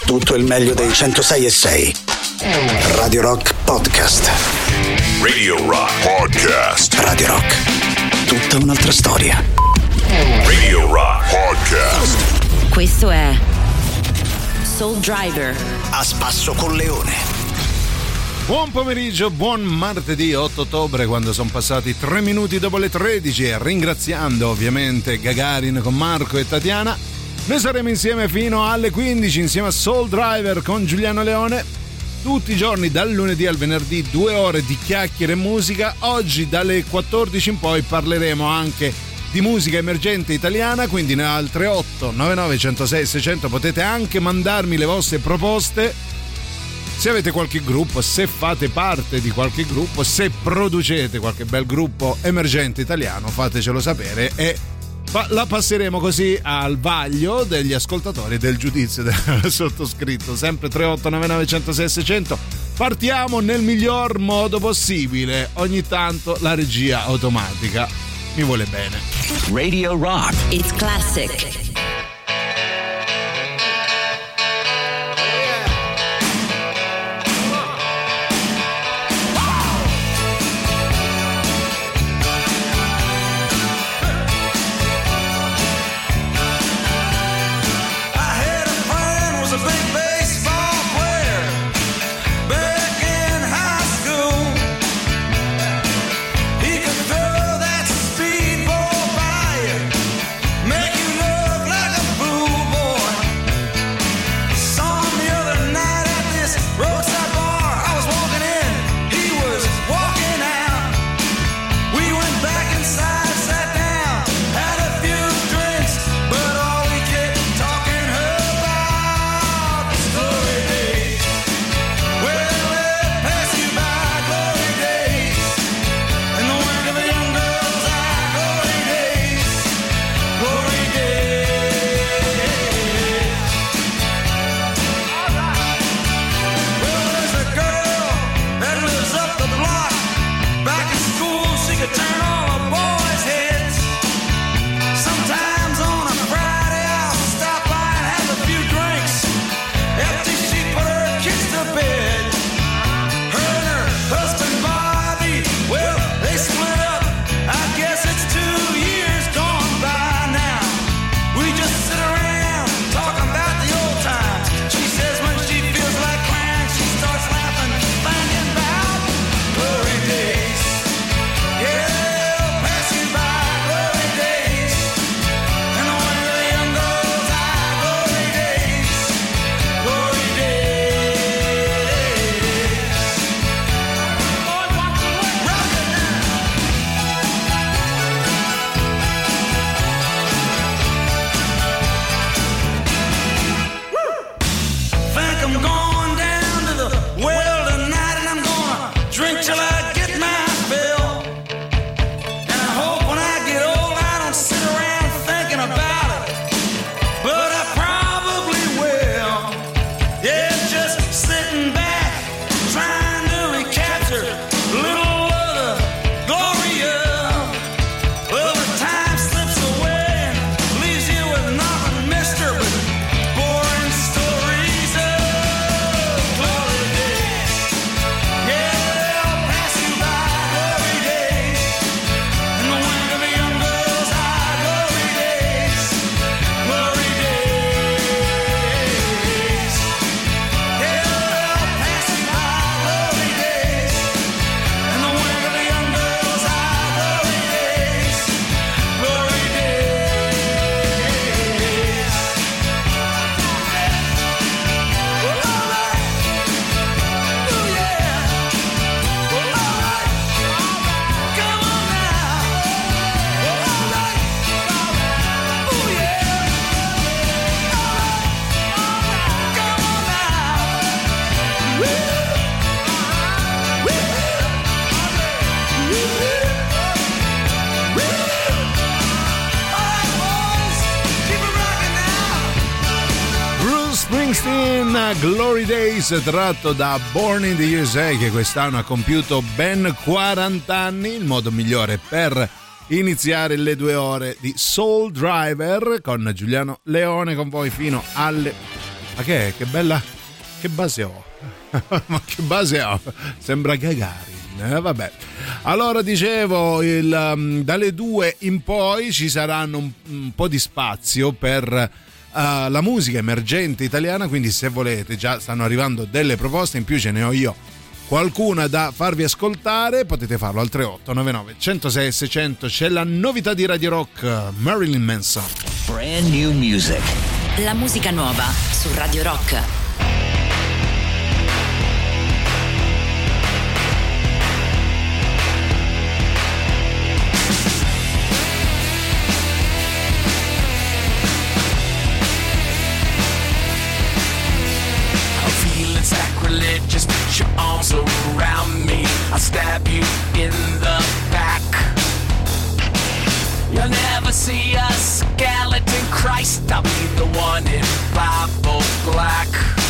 tutto il meglio dei 106.6. Radio Rock Podcast. Radio Rock Podcast. Radio Rock, tutta un'altra storia. Radio Rock Podcast. Questo è Soul Driver. A spasso con Leone. Buon pomeriggio, buon martedì 8 ottobre, quando sono passati 3 minuti dopo le 13, e ringraziando ovviamente Gagarin con Marco e Tatiana, noi saremo insieme fino alle 15 insieme a Soul Driver con Giuliano Leone, tutti i giorni dal lunedì al venerdì, 2 ore di chiacchiere e musica. Oggi dalle 14 in poi parleremo anche di musica emergente italiana, quindi al 38 99 106 600 potete anche mandarmi le vostre proposte. Se avete qualche gruppo, se fate parte di qualche gruppo, se producete qualche bel gruppo emergente italiano, fatecelo sapere e la passeremo così al vaglio degli ascoltatori, del giudizio del sottoscritto. Sempre 3899 106 600. Partiamo nel miglior modo possibile. Ogni tanto la regia automatica mi vuole bene. Radio Rock. It's classic. Make you Springsteen, Glory Days, tratto da Born in the USA, che quest'anno ha compiuto ben 40 anni. Il modo migliore per iniziare le 2 ore di Soul Driver con Giuliano Leone, con voi fino alle Ma che bella, che base ho. Ma che base ho? Sembra Gagarin. Vabbè. Allora dicevo, dalle 2 in poi ci saranno un po' di spazio per la musica emergente italiana, quindi se volete, già stanno arrivando delle proposte, in più ce ne ho io qualcuna da farvi ascoltare, potete farlo al 3899 106 600. C'è la novità di Radio Rock, Marilyn Manson. Brand new music. La musica nuova su Radio Rock. Sacrilegious, put your arms around me, I'll stab you in the back. You'll never see a skeleton Christ, I'll be the one in Bible black.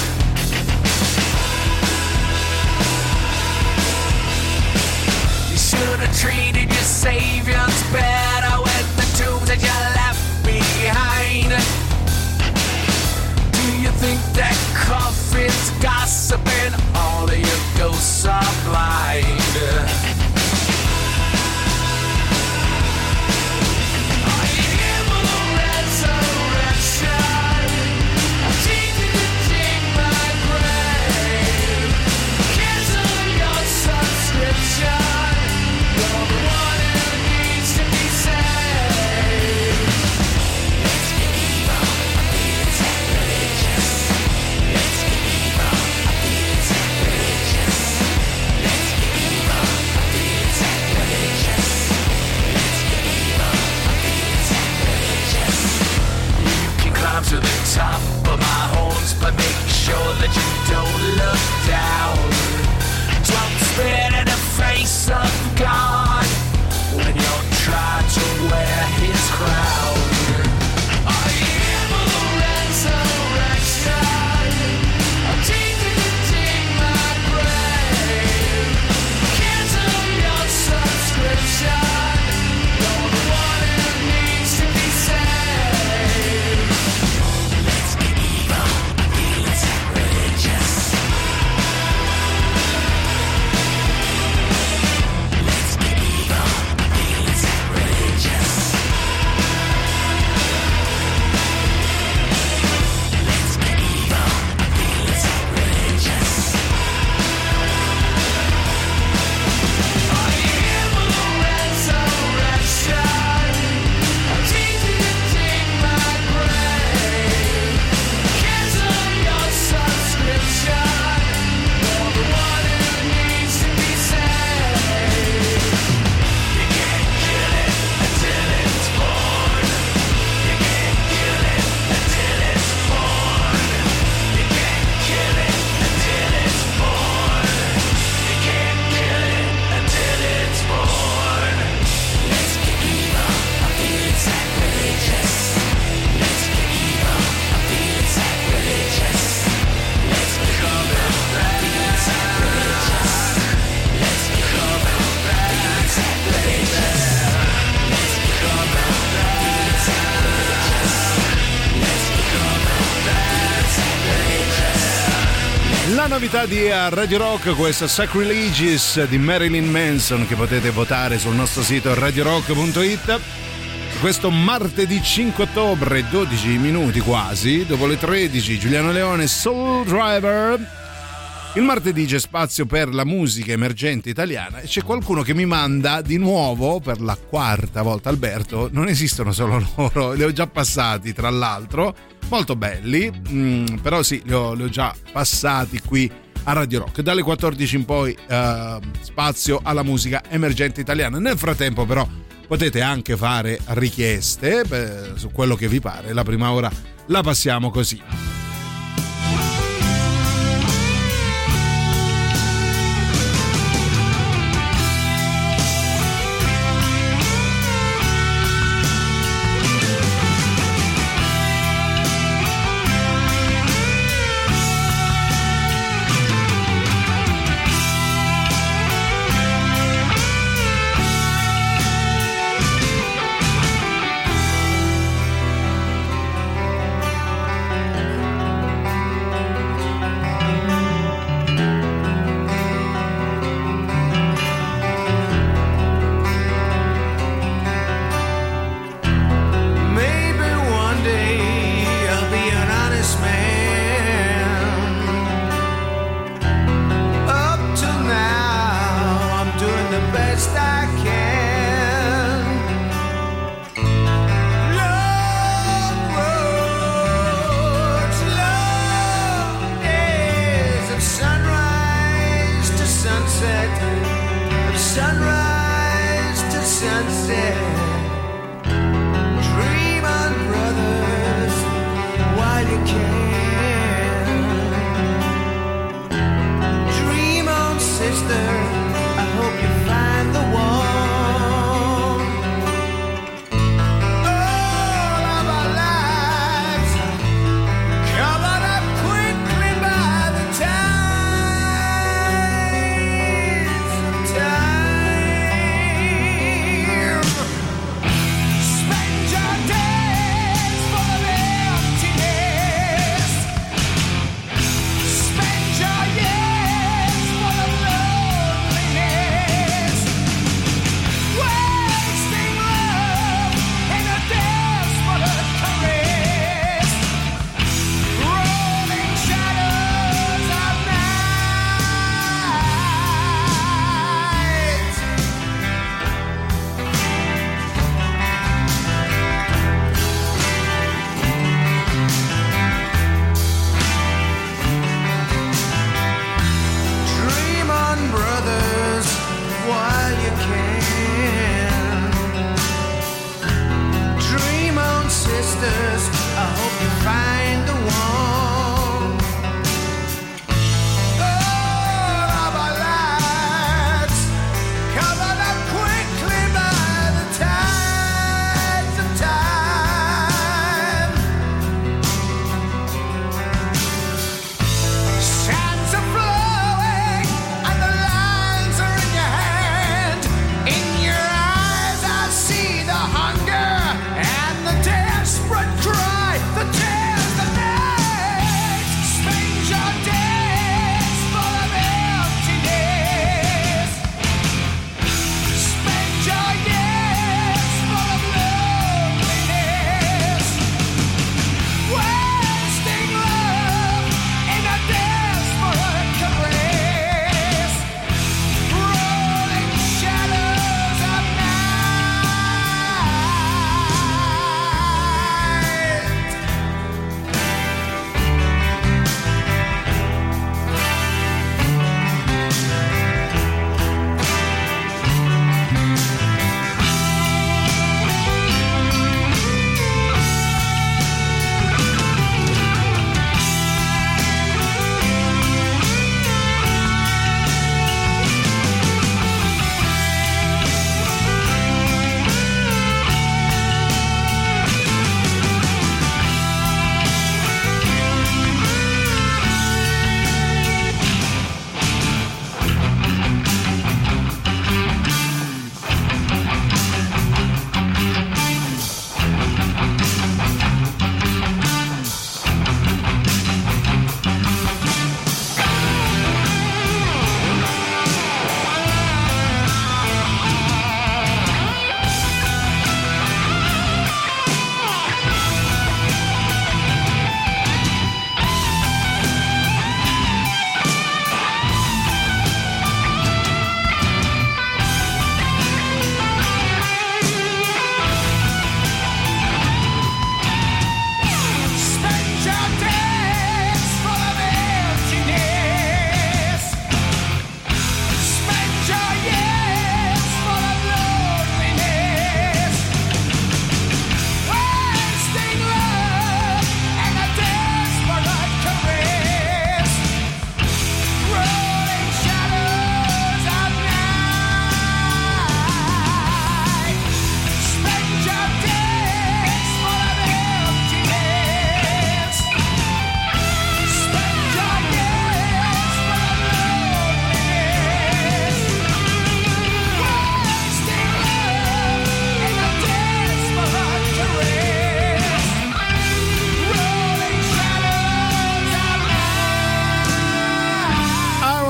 You should have treated your saviors better with the tombs that you left behind. Do you think that coffin's gossiping? All of your ghosts are blind. Are you here for the resurrection? I'm choosing to dig my grave. Cancel your subscription. You're the one who needs to be saved. Let's get evil, I'm being sacrilegious. Let's get evil, I'm being sacrilegious. Let's get evil, I'm being sacrilegious. Let's get evil, I'm being sacrilegious. You can climb to the top of my horns, but make sure that you don't look down. Don't spit in the face of God when you're trying to wear his crown. Are you here for the resurrection? I'm choosing to dig my grave. Cancel your subscription. You're the one who needs to be saved. Let's get evil, I'm feeling sacrilegious. Let's get evil, I'm feeling sacrilegious. Let's get evil, I'm feeling sacrilegious. Are you here for the resurrection? I'm choosing to dig my grave. Cancel your subscription. You're the one who needs to be saved. You can't kill it until it's born. You can't kill it until it's born. You can't kill it until it's born. You can't kill it until it's born. Let's get evil, I'm feeling sacrilegious. Let's get evil, I'm feeling sacrilegious. Let's get evil, I'm feeling sacrilegious. Let's get evil, I'm feeling sacrilegious. Let's get evil, I'm feeling sacrilegious. Let's get evil, I'm feeling sacrilegious. La novità di Radio Rock, questa Sacrilegious di Marilyn Manson, che potete votare sul nostro sito radiorock.it. Questo martedì 5 ottobre, 12 minuti quasi dopo le 13, Giuliano Leone, Soul Driver. Il martedì c'è spazio per la musica emergente italiana e c'è qualcuno che mi manda di nuovo per la quarta volta. Alberto, non esistono solo loro, li ho già passati tra l'altro, molto belli, però sì, li ho già passati qui a Radio Rock. Dalle 14 in poi spazio alla musica emergente italiana. Nel frattempo però potete anche fare richieste su quello che vi pare. La prima ora la passiamo così.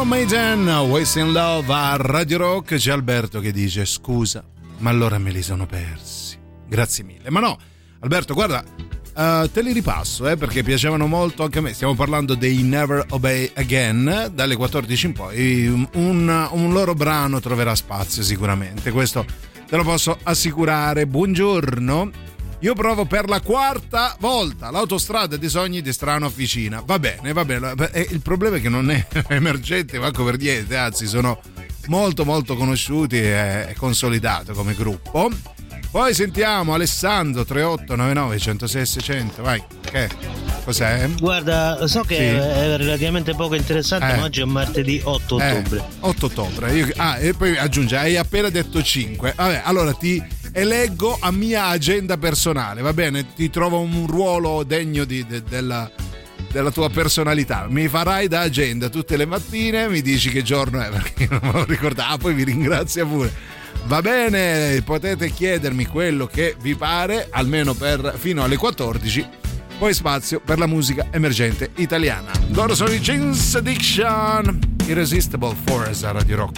Iron Maiden, Wasting Love a Radio Rock. C'è Alberto che dice: scusa, ma allora me li sono persi. Grazie mille. Ma no, Alberto, guarda, te li ripasso perché piacevano molto anche a me. Stiamo parlando dei Never Obey Again. Dalle 14 in poi un loro brano troverà spazio sicuramente, questo te lo posso assicurare. Buongiorno. Io provo per la 4ª volta l'autostrada dei sogni di Strano Officina. Va bene. Il problema è che non è emergente manco per niente, anzi sono molto molto conosciuti e consolidato come gruppo. Poi sentiamo Alessandro 3899 106 600. Vai, che cos'è? Guarda, so che Sì. è relativamente poco interessante, ma oggi è martedì 8 ottobre. 8 ottobre. E poi aggiunge, hai appena detto 5. Vabbè, allora ti eleggo a mia agenda personale, va bene? Ti trovo un ruolo degno della tua personalità. Mi farai da agenda tutte le mattine, mi dici che giorno è, perché non me lo ricordavo. Poi mi ringrazia pure. Va bene, potete chiedermi quello che vi pare, almeno fino alle 14. Poi spazio per la musica emergente italiana. Loro sono i Jane's Addiction, Irresistible Force a Radio Rock.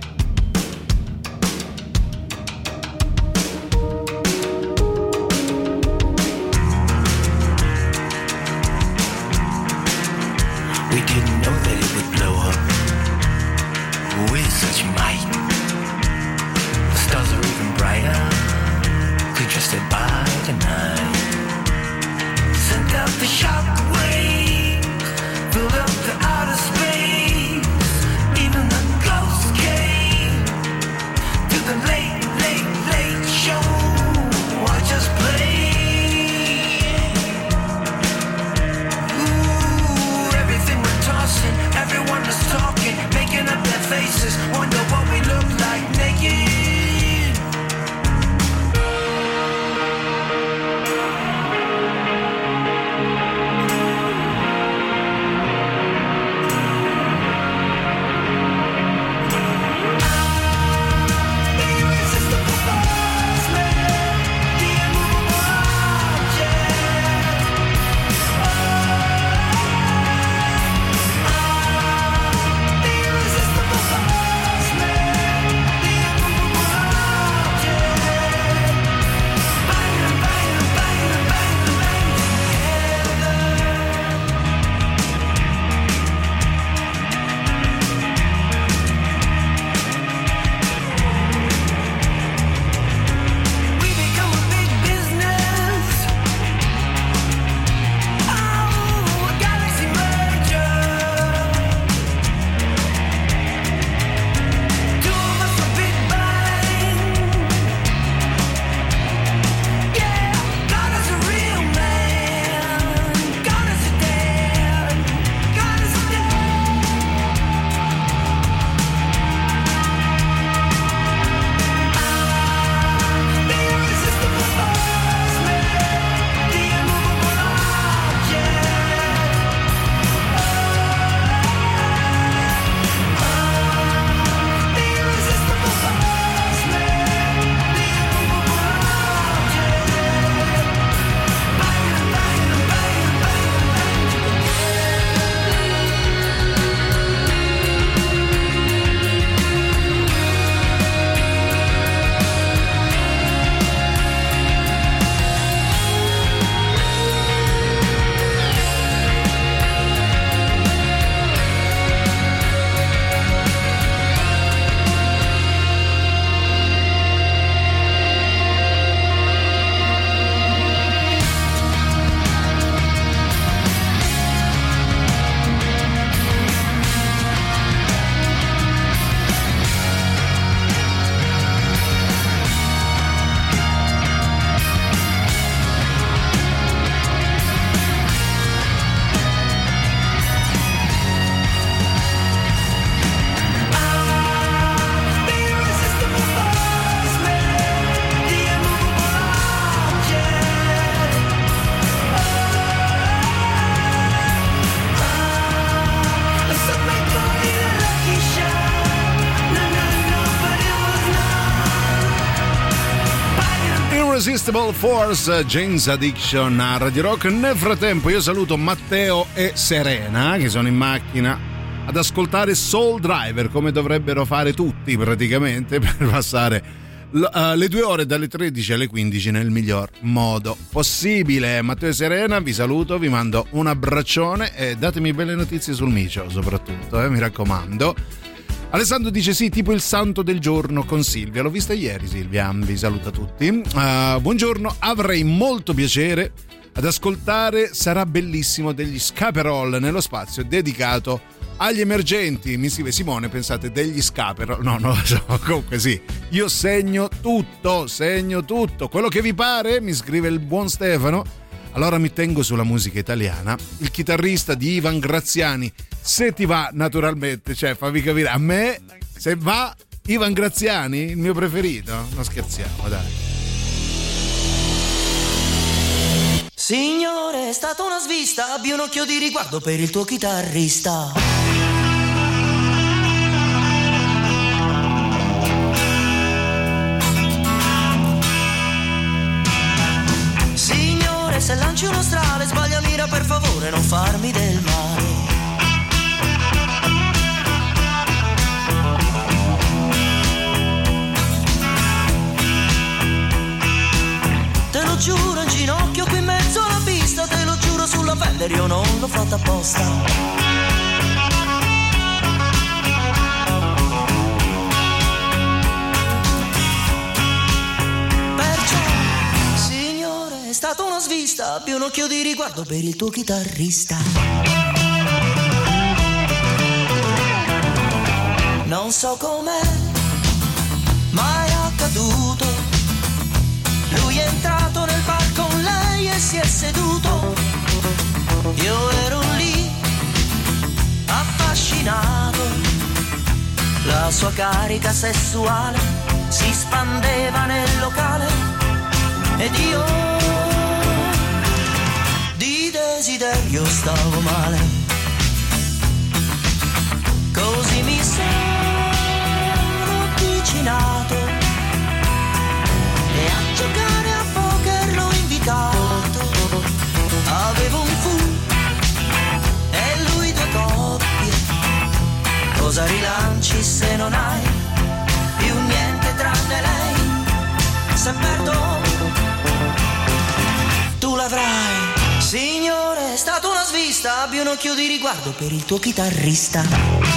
We didn't know that it would blow up with such might. The stars are even brighter. Could just stay by tonight. Sent out the shockwaves, filled up the outer space. Even the ghosts came to the late, late, late show. I just played. Everyone is talking, making up their faces. Wonder what we look like naked. Irresistible Force, Jane's Addiction a Radio Rock. Nel frattempo io saluto Matteo e Serena che sono in macchina ad ascoltare Soul Driver, come dovrebbero fare tutti praticamente, per passare le 2 ore dalle 13 alle 15 nel miglior modo possibile. Matteo e Serena vi saluto, vi mando un abbraccione e datemi belle notizie sul micio soprattutto, mi raccomando. Alessandro dice sì, tipo il santo del giorno con Silvia, l'ho vista ieri Silvia, vi saluta tutti. Buongiorno, avrei molto piacere ad ascoltare Sarà bellissimo degli Scaperol nello spazio dedicato agli emergenti. Mi scrive Simone, pensate degli Scaperol? No, non lo so, comunque sì, io segno tutto, quello che vi pare, mi scrive il buon Stefano. Allora mi tengo sulla musica italiana, il chitarrista di Ivan Graziani, se ti va naturalmente, cioè fammi capire, a me se va Ivan Graziani, il mio preferito, non scherziamo, dai. Signore, è stata una svista, abbi un occhio di riguardo per il tuo chitarrista. Signore, se lanci uno strale, sbaglia mira per favore, non farmi del male. Te lo giuro in ginocchio qui in mezzo alla pista, te lo giuro sulla pelle, io non l'ho fatta apposta. Perciò, signore, è stata una svista, abbi un occhio di riguardo per il tuo chitarrista. Non so com'è, ma è accaduto. Lui è entrato nel bar con lei e si è seduto. Io ero lì, affascinato. La sua carica sessuale si spandeva nel locale. Ed io di desiderio stavo male. Così mi sono avvicinato e a giocare a poker l'ho invitato. Avevo un fu e lui 2 coppie. Cosa rilanci se non hai più niente tranne lei? Se perdo tu l'avrai. Signore, è stata una svista, abbi un occhio di riguardo per il tuo chitarrista.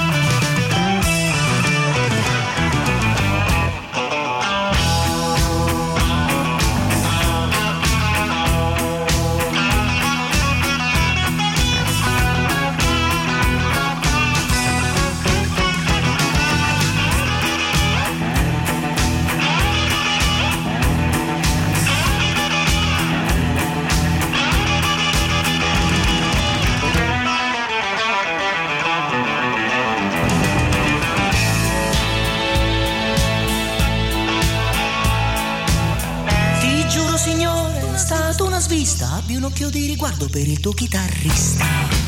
Abbi un occhio di riguardo per il tuo chitarrista.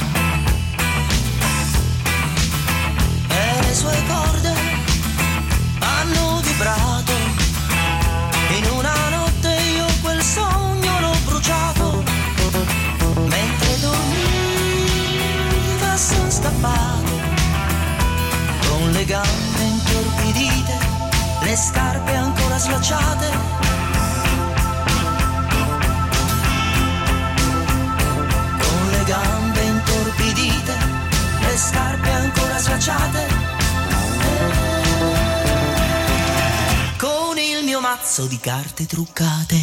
E le sue corde hanno vibrato. In una notte io quel sogno l'ho bruciato. Mentre dormiva son scappato. Con le gambe intorpidite, le scarpe ancora slacciate. Gambe intorpidite, le scarpe ancora slacciate. Con il mio mazzo di carte truccate.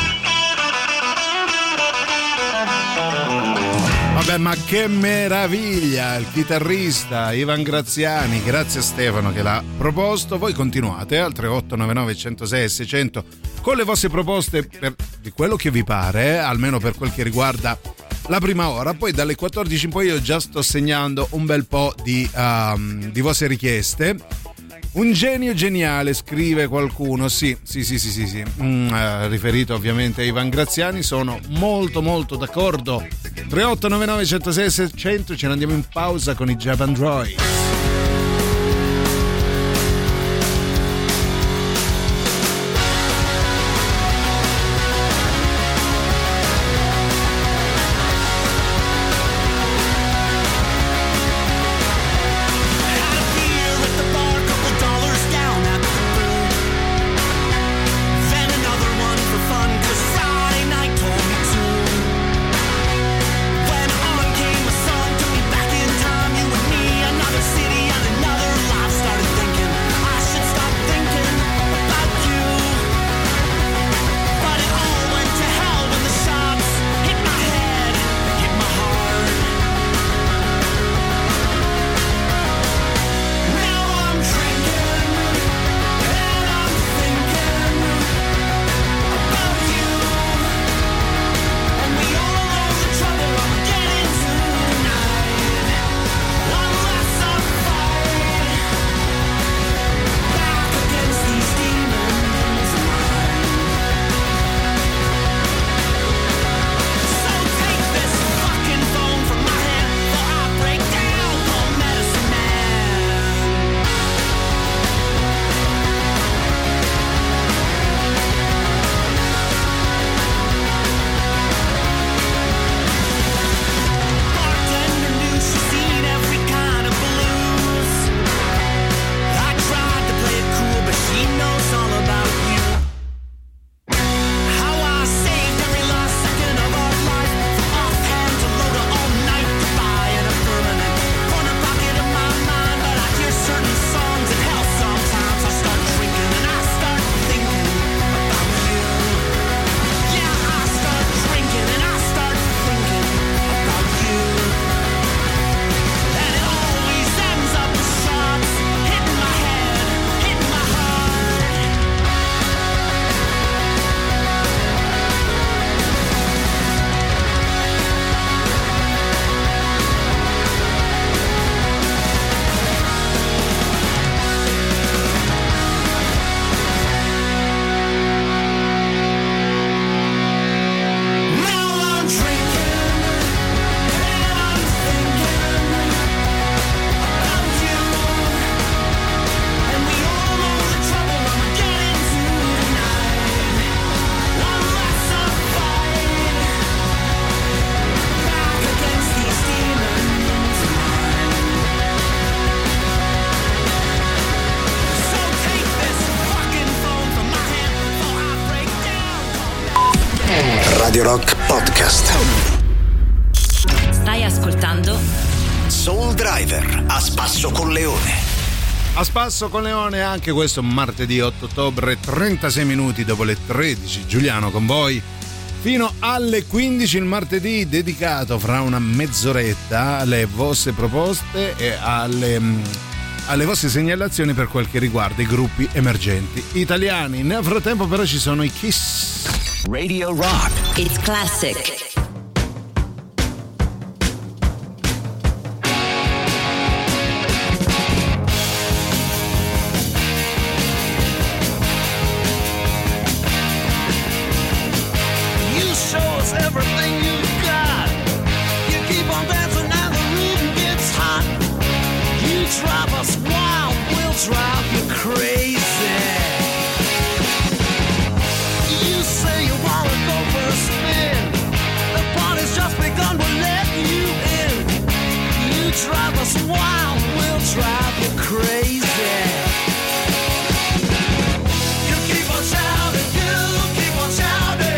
Vabbè, ma che meraviglia! Il chitarrista Ivan Graziani, grazie a Stefano che l'ha proposto. Voi continuate al 3899 106 600 con le vostre proposte di quello che vi pare, almeno per quel che riguarda la prima ora. Poi dalle 14 in poi io già sto segnando un bel po' di vostre richieste. Un genio geniale, scrive qualcuno. Sì. Riferito ovviamente a Ivan Graziani, sono molto d'accordo. 3899 106 600, ce ne andiamo in pausa con i Japan Droid. Radio Rock Podcast. Stai ascoltando Soul Driver a spasso con Leone. A spasso con Leone anche questo martedì 8 ottobre, 36 minuti dopo le 13. Giuliano con voi fino alle 15, il martedì dedicato fra una mezz'oretta alle vostre proposte e alle vostre segnalazioni per quel che riguarda i gruppi emergenti italiani. Nel frattempo però ci sono i Kiss. Radio Rock. It's Classic. Everything you've got, you keep on dancing and the room gets hot. You drive us wild, we'll drive you crazy. You say you wanna go for a spin, the party's just begun, we'll let you in. You drive us wild, we'll drive you crazy. You keep on shouting, you keep on shouting.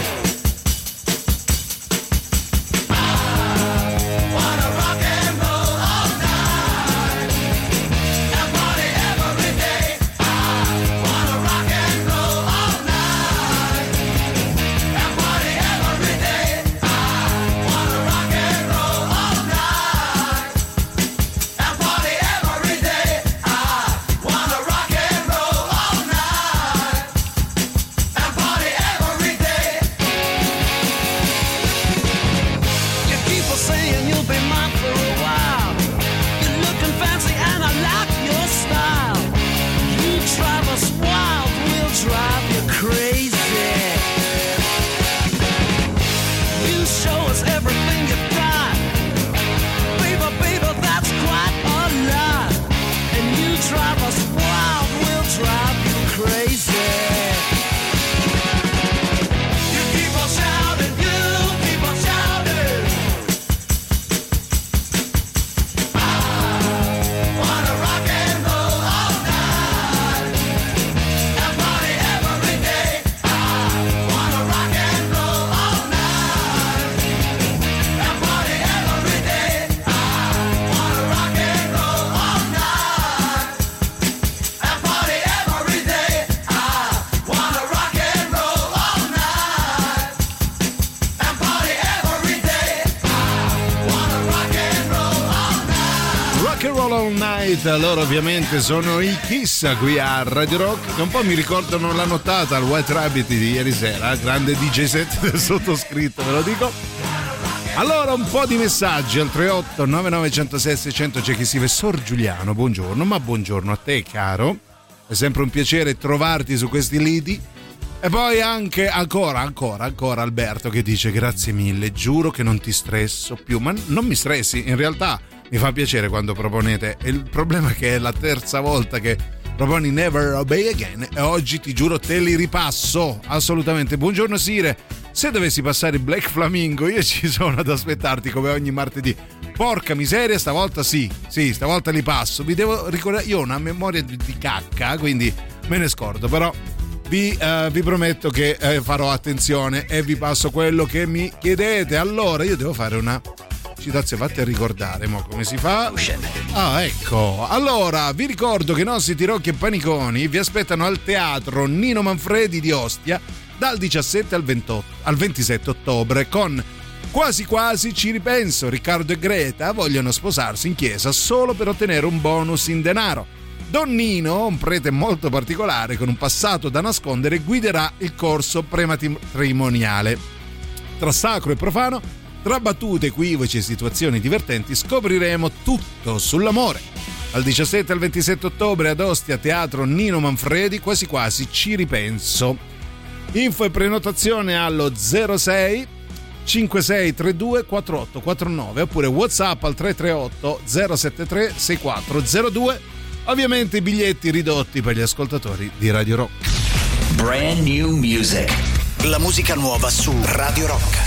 Loro ovviamente sono i Kiss qui a Radio Rock, che un po' mi ricordano la nottata al White Rabbit di ieri sera, grande DJ set del sottoscritto, ve lo dico. Allora, un po' di messaggi al 38 99 600. C'è chi scrive: Sor Giuliano, buongiorno. Ma buongiorno a te, caro, è sempre un piacere trovarti su questi lidi. E poi anche ancora Alberto che dice: grazie mille, giuro che non ti stresso più. Ma non mi stressi, in realtà mi fa piacere quando proponete. Il problema è che è la terza volta che proponi Never Obey Again e oggi ti giuro te li ripasso assolutamente. Buongiorno Sire, se dovessi passare Black Flamingo io ci sono ad aspettarti come ogni martedì. Porca miseria, stavolta sì, stavolta li passo. Vi devo ricordare, io ho una memoria di cacca, quindi me ne scordo, però vi prometto che farò attenzione e vi passo quello che mi chiedete. Allora io devo fare una citazione, fate a ricordare mo come si fa. Ah, ecco, allora vi ricordo che i nostri Tirocchi e Paniconi vi aspettano al teatro Nino Manfredi di Ostia dal 17 al 27 ottobre con Quasi Quasi Ci Ripenso. Riccardo e Greta vogliono sposarsi in chiesa solo per ottenere un bonus in denaro. Don Nino, un prete molto particolare con un passato da nascondere, guiderà il corso prematrimoniale. Tra sacro e profano, tra battute, equivoci e situazioni divertenti, scopriremo tutto sull'amore. Dal 17 al 27 ottobre ad Ostia, teatro Nino Manfredi, Quasi Quasi Ci Ripenso. Info e prenotazione allo 06 5632 4849 oppure WhatsApp al 338 073 6402. Ovviamente i biglietti ridotti per gli ascoltatori di Radio Rock. Brand new music. La musica nuova su Radio Rock.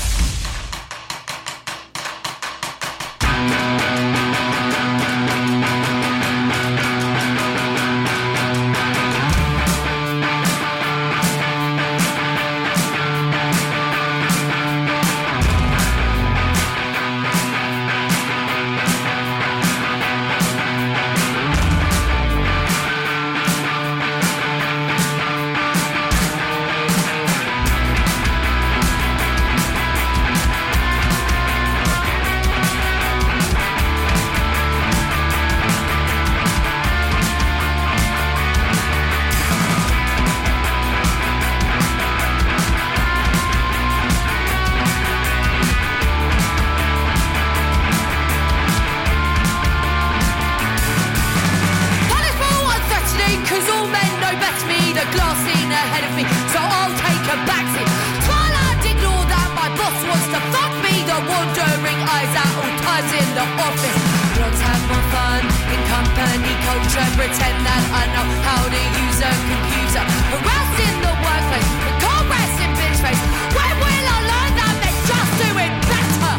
ahead of me, so I'll take a backseat. While I'd ignore that, my boss wants to fuck me, the wandering eyes at all times in the office. Let's have more fun in company culture, pretend that I know how to use a computer. Harassed in the workplace, the cold rest in bitch face. When will I learn that they just do it better?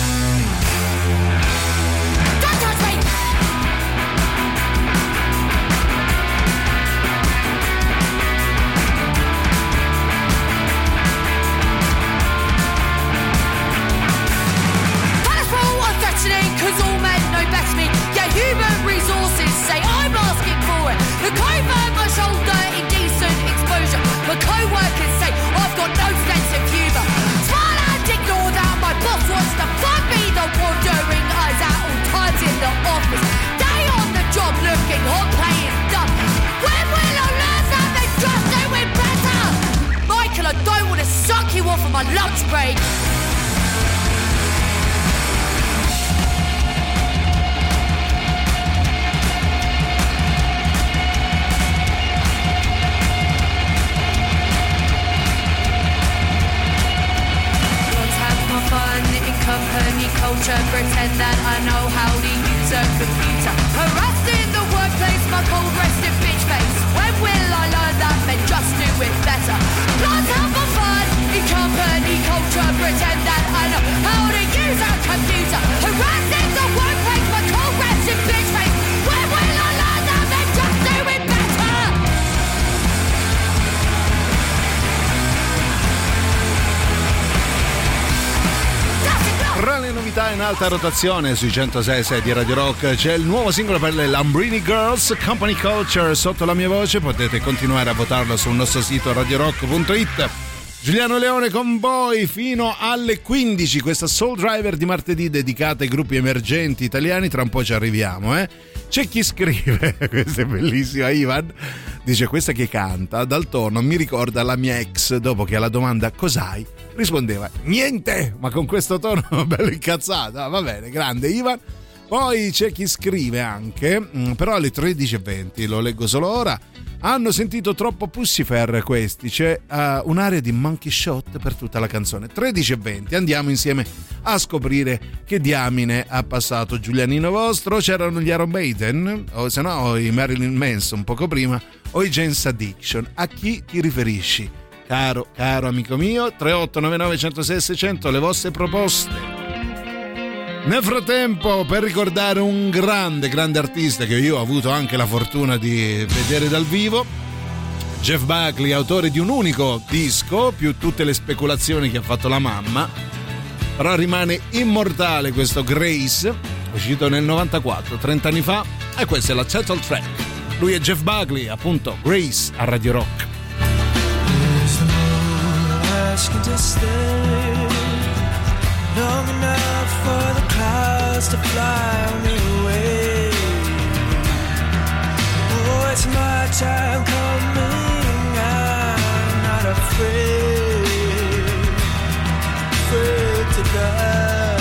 Don't touch me! Cause all men know better me. Yeah, human resources say I'm asking for it. Look over my shoulder in decent exposure. My co-workers say I've got no sense of humour. Smile and ignore that, my boss wants to fuck me, the wandering eyes at all times in the office. Day on the job looking hot, playing dumb. When will I learn that they just do it better? Michael, I don't want to suck you off on my lunch break. Company culture, pretend that I know how to use a computer. Harassed in the workplace, my cold rested bitch face. When will I learn that men just do it better? Let's have more fun in company culture, pretend that I know how to use a computer. Harassed in the workplace, my cold rested bitch face. When will I learn that men just do it better? Tra le novità in alta rotazione sui 106.6 di Radio Rock c'è il nuovo singolo per le Lambrini Girls, Company Culture, sotto la mia voce. Potete continuare a votarlo sul nostro sito radiorock.it. Giuliano Leone con voi fino alle 15, questa Soul Driver di martedì dedicata ai gruppi emergenti italiani. Tra un po' ci arriviamo, C'è chi scrive, questa è bellissima, Ivan, dice: questa che canta dal tono mi ricorda la mia ex, dopo che alla domanda cos'hai rispondeva niente, ma con questo tono bello incazzata. Va bene, grande Ivan. Poi c'è chi scrive anche, però alle 13.20, lo leggo solo ora, hanno sentito troppo Pussifer questi, c'è un'area di Monkey Shot per tutta la canzone. 13.20, andiamo insieme a scoprire che diamine ha passato Giulianino vostro. C'erano gli Iron Maiden, o se no i Marilyn Manson poco prima, o i Jane's Addiction. A chi ti riferisci? Caro amico mio, 3899 106 600, le vostre proposte. Nel frattempo, per ricordare un grande artista che io ho avuto anche la fortuna di vedere dal vivo, Jeff Buckley, autore di un unico disco, più tutte le speculazioni che ha fatto la mamma, però rimane immortale questo Grace, uscito nel 94, 30 anni fa, e questa è la title track. Lui è Jeff Buckley, appunto, Grace a Radio Rock. Asking to stay long enough for the clouds to fly me away. Oh, it's my time coming, I'm not afraid to die.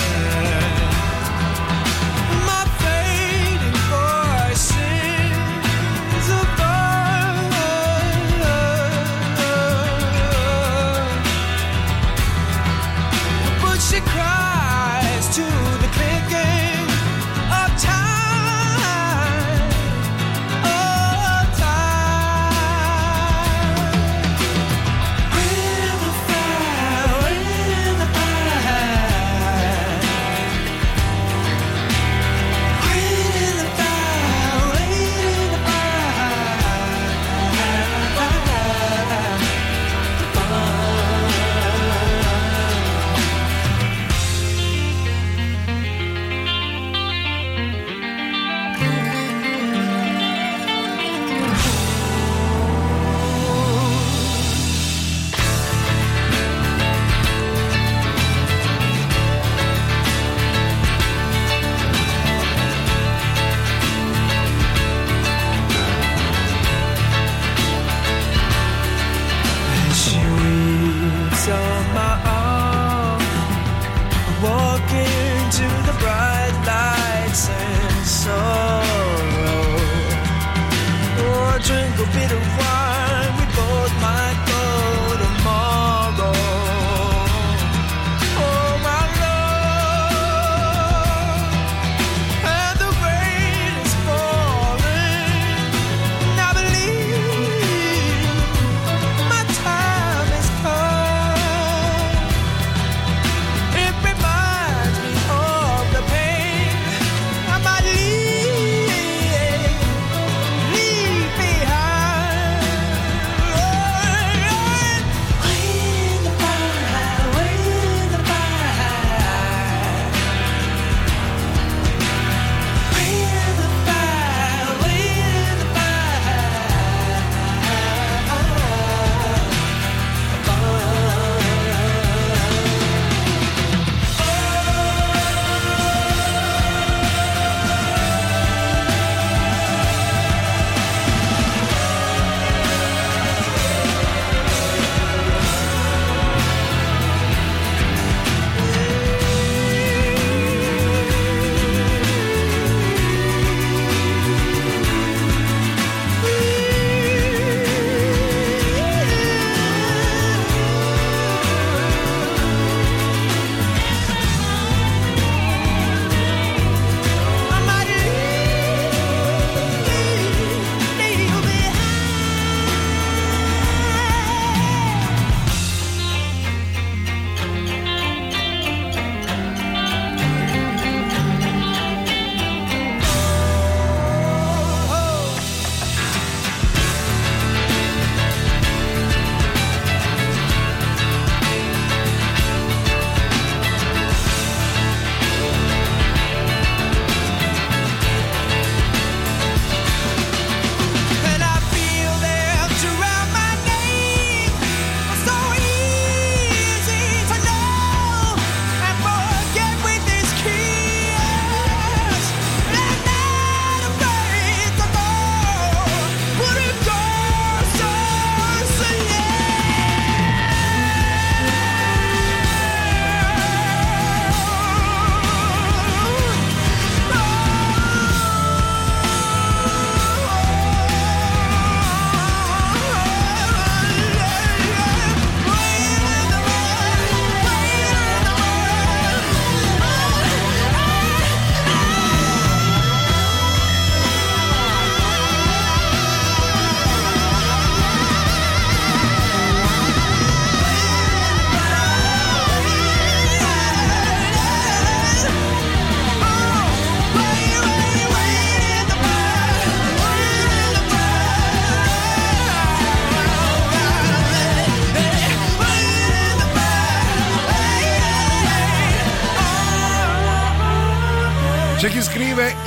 My fading voice sings above, but she cries to the clicking of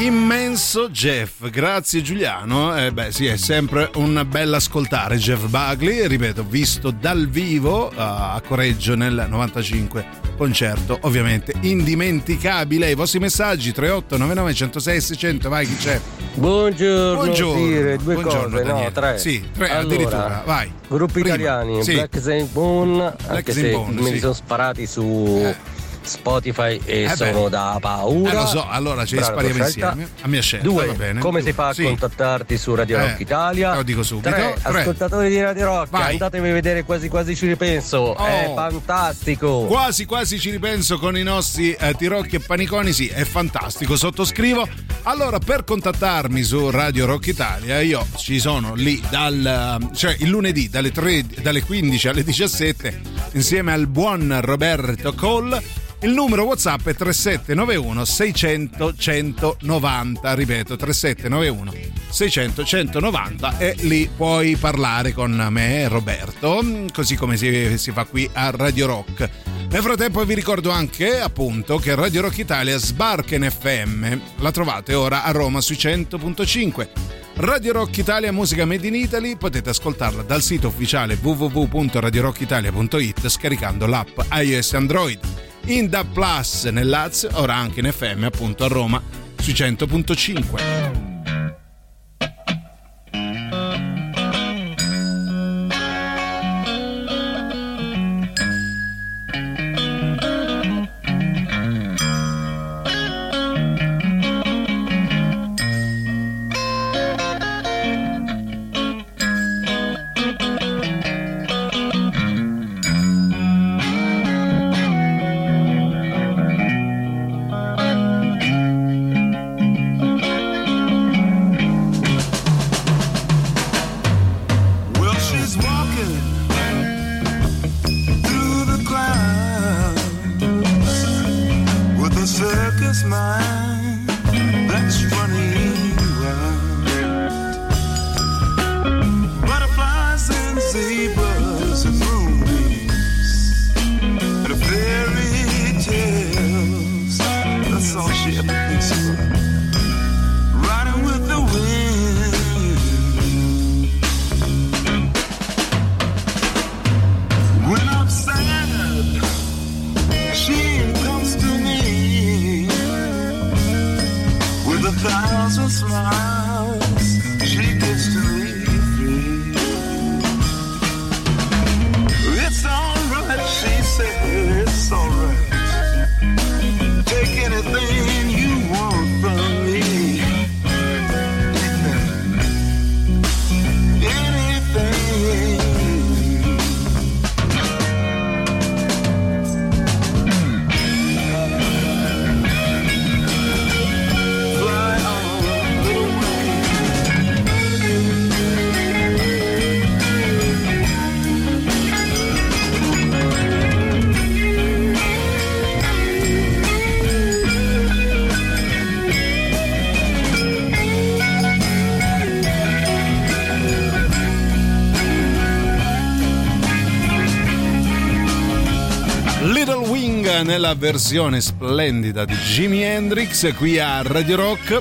immenso Jeff. Grazie Giuliano. Sì, è sempre un bel ascoltare Jeff Buckley, ripeto, visto dal vivo a Correggio nel 95, concerto ovviamente indimenticabile. I vostri messaggi 38 99 106 600. Vai, chi c'è? Buongiorno. Dire due Buongiorno, cose, Daniele. no, tre. Sì, tre allora, addirittura. Vai. Gruppi Prima. italiani, Sì. Black Saint Bone, anche Saint se Bone, me sì. li sono sparati su Spotify e sono da paura. Lo so, allora ce li Brava spariamo scelta. insieme. A mia scelta, Due, va bene. come si fa a Sì. contattarti su Radio Rock Italia? Te lo dico subito. Tre, ascoltatori di Radio Rock, Vai. andatevi a vedere Quasi Quasi ci ripenso, è fantastico. Quasi quasi ci ripenso con i nostri Tirocchi e Paniconi, sì, è fantastico, sottoscrivo. Allora, per contattarmi su Radio Rock Italia, io ci sono lì cioè il lunedì dalle 15 alle 17 insieme al buon Roberto Cole. Il numero WhatsApp è 3791 600 190, ripeto 3791 600 190 e lì puoi parlare con me e Roberto, così come si fa qui a Radio Rock. Nel frattempo vi ricordo anche appunto che Radio Rock Italia sbarca in FM, la trovate ora a Roma sui 100.5. Radio Rock Italia, musica made in Italy, potete ascoltarla dal sito ufficiale www.radiorockitalia.it scaricando l'app iOS e Android. In DAB Plus nel Lazio, ora anche in FM appunto a Roma sui 100.5. Well, she's walking through the clouds with a circus mind that's running wild. Butterflies and zebras and moonbeams and fairy tales. That's all she ever thinks about. Riding with the wind. When I'm sad, she comes to me with 1,000 smiles. She gives to me free. It's alright, she said, it's alright. Take anything you want from me. Anything. Fly on, little Little Wing nella versione splendida di Jimi Hendrix qui a Radio Rock.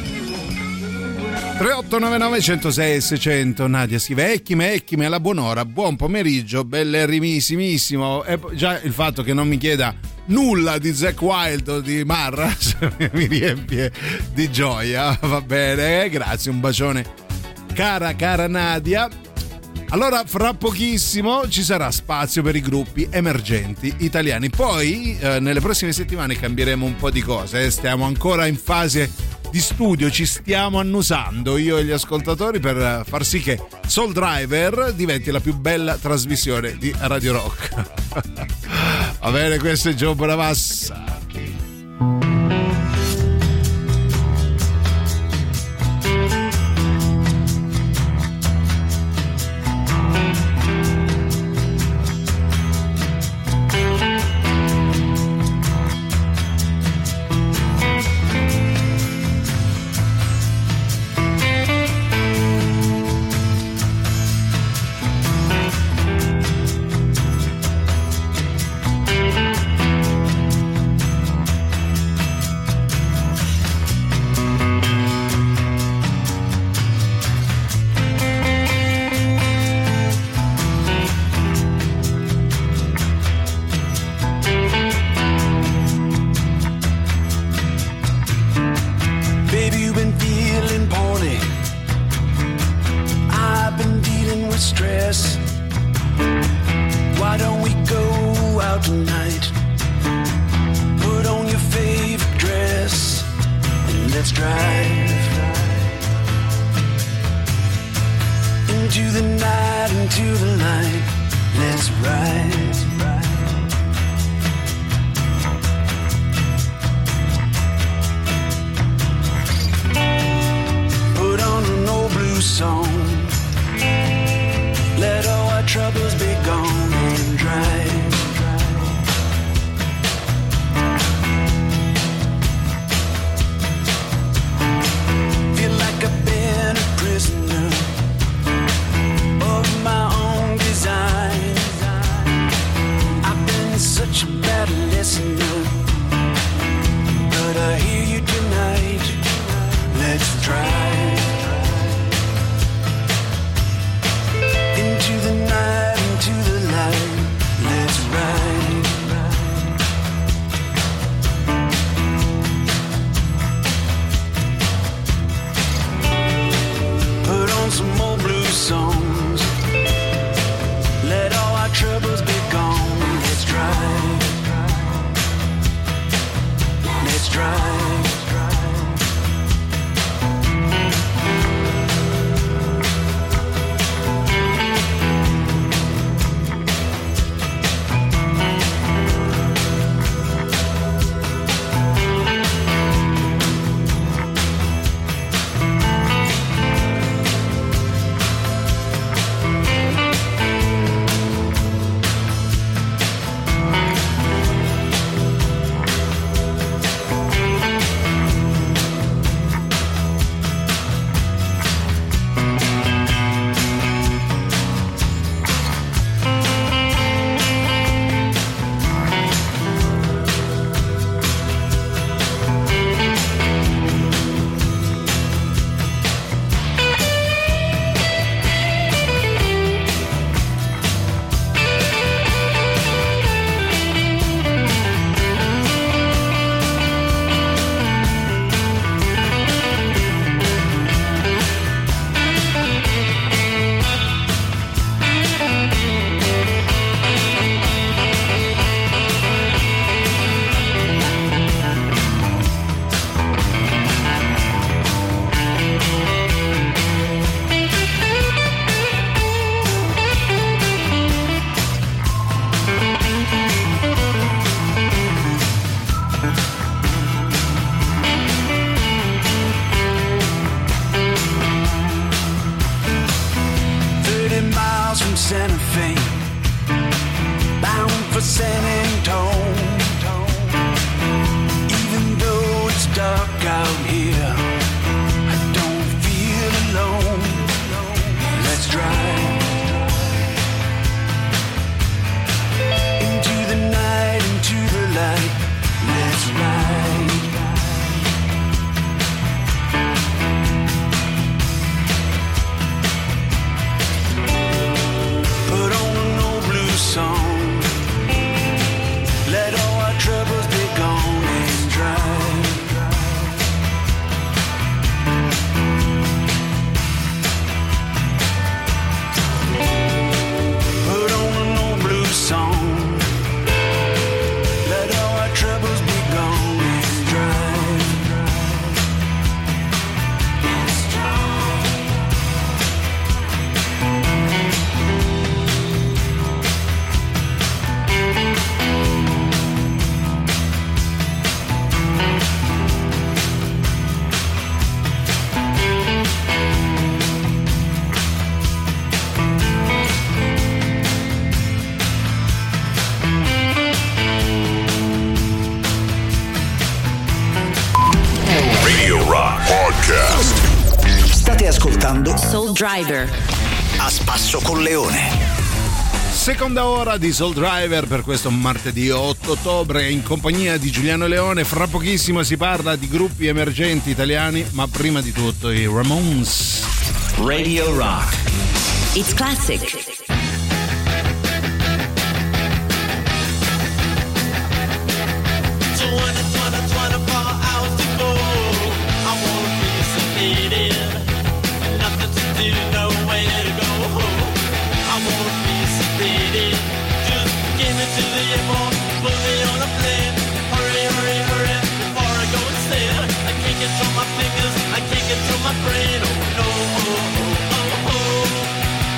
3899 106 600. Nadia scrive Ecchime alla buon'ora, buon pomeriggio, bellerrimissimissimo. E già il fatto che non mi chieda nulla di Zakk Wylde o di Marras mi riempie di gioia. Va bene, grazie, un bacione cara Nadia. Allora, fra pochissimo ci sarà spazio per i gruppi emergenti italiani. Poi, nelle prossime settimane cambieremo un po' di cose. Stiamo ancora in fase di studio, ci stiamo annusando io e gli ascoltatori per far sì che Soul Driver diventi la più bella trasmissione di Radio Rock. Va bene, questo è Gio Bonamassa. Into the night, into the light, let's ride. Put on an old blues song, let all our troubles be gone and drive. Feel like I've been a prisoner of my own design. I've been such a bad listener, but I hear you tonight. Let's drive into the night, into the light. Let's ride. Put on some old blues songs, let all our troubles be gone. Let's drive. Let's drive. Santa Fe, bound for San Antone. Even though it's dark out here, I don't feel alone. Let's drive into the night, into the light. Let's ride. Put on an old blues song, let all our troubles be gone and drive. Put on an old blues song, let all our troubles be gone and drive. Radio Rock Podcast. State ascoltando Soul Driver. A Spasso con Leone. Seconda ora di Soul Driver per questo martedì 8 ottobre in compagnia di Giuliano Leone. Fra pochissimo si parla di gruppi emergenti italiani, ma prima di tutto i Ramones. Radio Rock. It's classic. My fingers, I can't get through my brain. Oh no, oh, oh, oh, oh.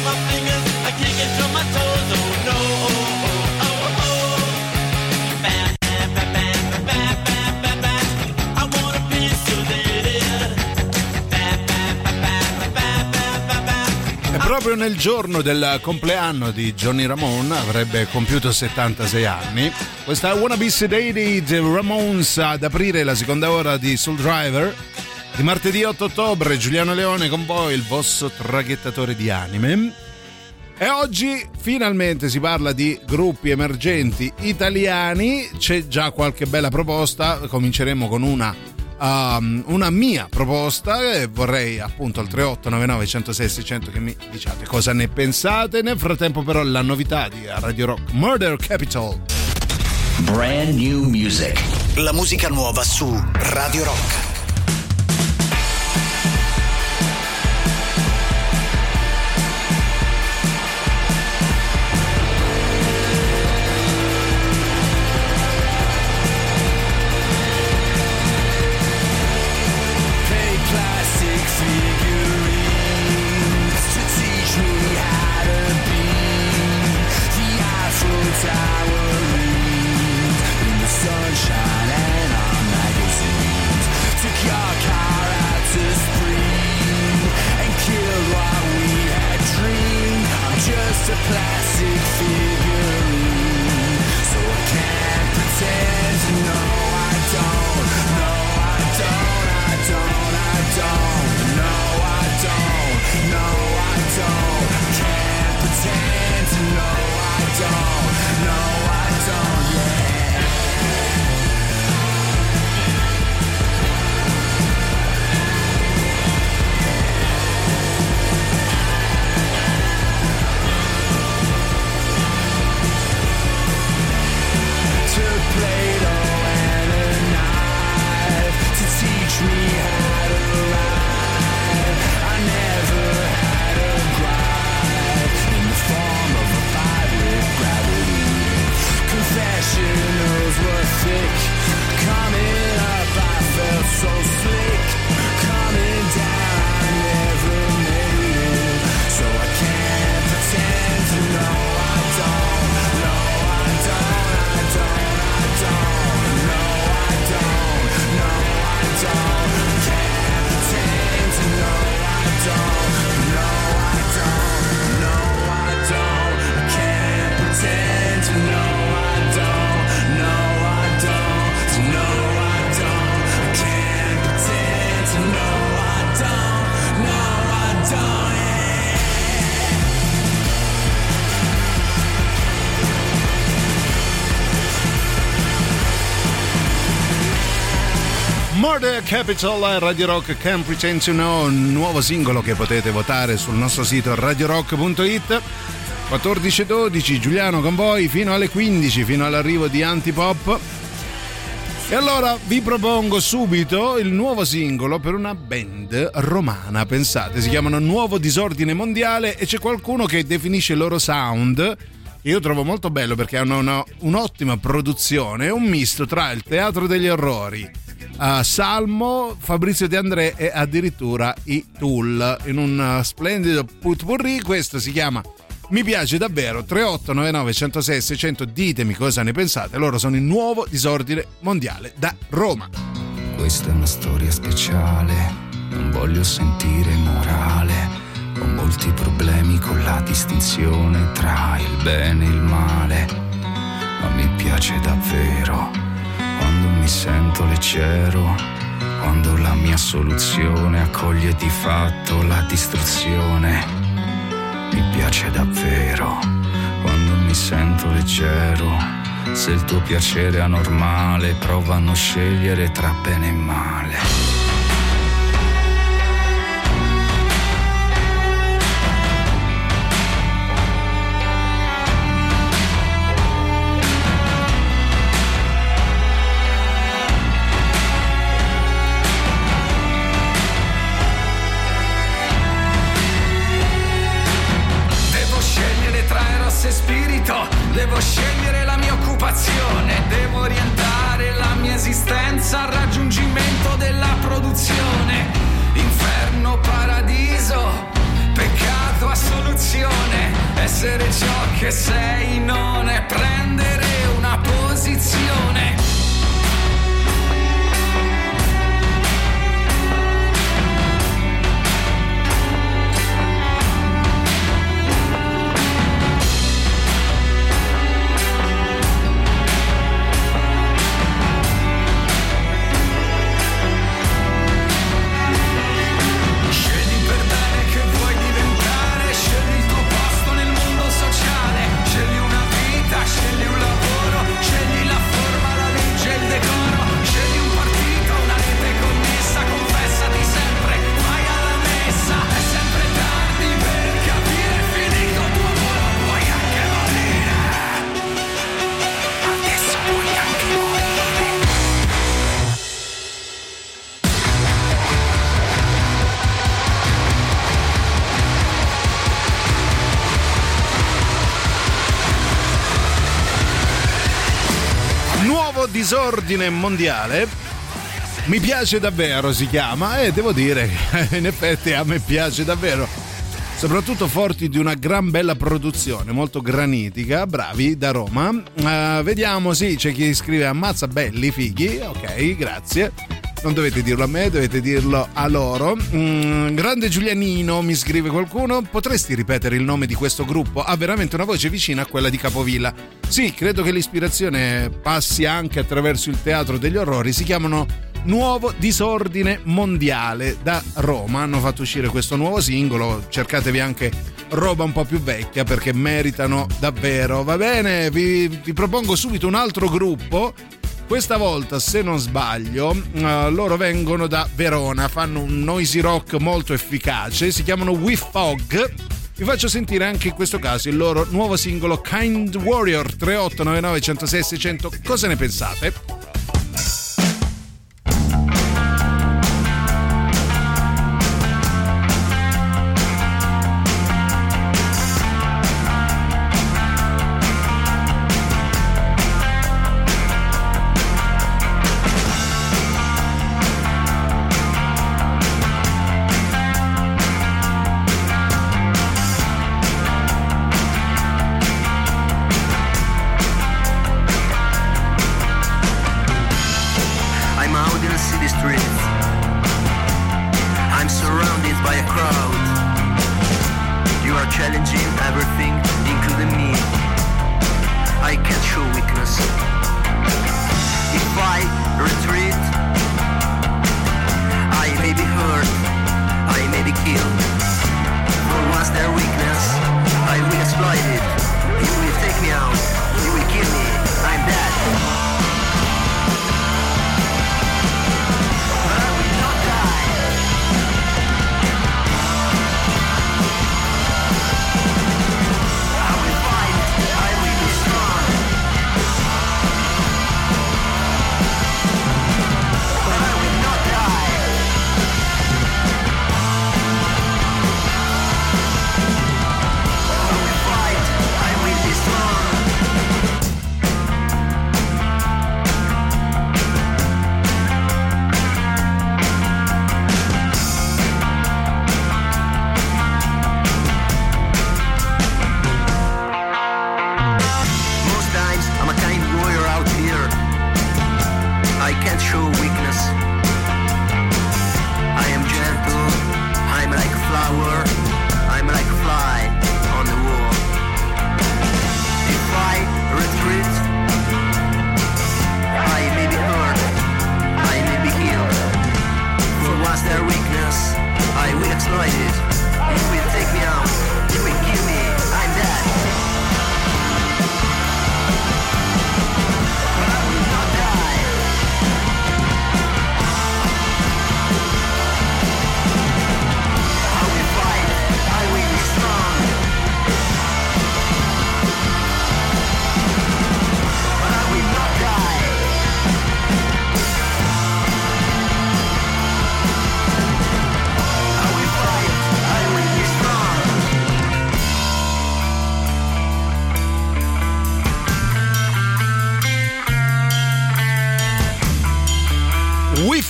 my fingers, I can't control my toes. Oh no, oh, oh, oh. Bam, bam, bam, bam, bam, bam, bam, bam. I want a piece of it. Bam, bam, bam, bam, bam, bam, bam, bam. E proprio nel giorno del compleanno di Johnny Ramone, avrebbe compiuto 76 anni, questa Wanna Be Sedated dei Ramones ad aprire la seconda ora di Soul Driver di martedì 8 ottobre. Giuliano Leone con voi, il vostro traghettatore di anime. E oggi finalmente si parla di gruppi emergenti italiani. C'è già qualche bella proposta, cominceremo con una mia proposta e vorrei appunto al 3899 106 600 che mi diciate cosa ne pensate. Nel frattempo però la novità di Radio Rock, Murder Capital. Brand new music. La musica nuova su Radio Rock. Sunshine and our magazines took your car out to spring and killed what we had dreamed. I'm just a plastic figurine, so I can't pretend to know I don't. No, I don't. I don't. I don't. No, I don't. No, I don't. Can't pretend to know I don't. No, I don't. Yeah. Play-Doh and a knife to teach me how to ride. I never had a gripe in the form of a fight with gravity. Confessionals were thick. Coming up I felt so slick. Coming down I never made it. So I can't pretend to know I don't. No, I don't. I don't. Murder Capital, Radio Rock Can't Pretend to Know, un nuovo singolo che potete votare sul nostro sito radiorock.it. 14:12, Giuliano con voi fino alle 15, fino all'arrivo di Antipop. E allora vi propongo subito il nuovo singolo per una band romana, pensate, si chiamano Nuovo Disordine Mondiale e c'è qualcuno che definisce il loro sound, io trovo molto bello perché hanno un'ottima produzione, è un misto tra il Teatro degli Orrori, Salmo, Fabrizio De André e addirittura i Tool in un splendido putpurri. Questo si chiama Mi piace davvero. 3899 106 600, ditemi cosa ne pensate. Loro sono il Nuovo Disordine Mondiale da Roma. Questa è una storia speciale, non voglio sentire morale. Ho molti problemi con la distinzione tra il bene e il male, ma mi piace davvero quando mi sento leggero, quando la mia soluzione accoglie di fatto la distruzione. Mi piace davvero quando mi sento leggero, se il tuo piacere è anormale, prova a non scegliere tra bene e male. Devo scegliere la mia occupazione, devo orientare la mia esistenza al raggiungimento della produzione. Inferno, paradiso, peccato, assoluzione. dimensione. Essere ciò che sei non è prendere una posizione. Disordine mondiale, mi piace davvero, si chiama, e devo dire che in effetti a me piace davvero, soprattutto forti di una gran bella produzione, molto granitica, bravi da Roma. Vediamo, sì, c'è chi scrive ammazza belli, fighi, ok, grazie. Non dovete dirlo a me, dovete dirlo a loro. Grande Giulianino, mi scrive qualcuno, potresti ripetere il nome di questo gruppo? Ha veramente una voce vicina a quella di Capovilla. Sì, credo che l'ispirazione passi anche attraverso il teatro degli orrori. Si chiamano Nuovo Disordine Mondiale, da Roma. Hanno fatto uscire questo nuovo singolo, cercatevi anche roba un po' più vecchia perché meritano davvero. Va bene, vi propongo subito un altro gruppo. Questa volta, se non sbaglio, loro vengono da Verona, fanno un noisy rock molto efficace, si chiamano We Fog. Vi faccio sentire anche in questo caso il loro nuovo singolo Kind Warrior. 3899 106 600. Cosa ne pensate?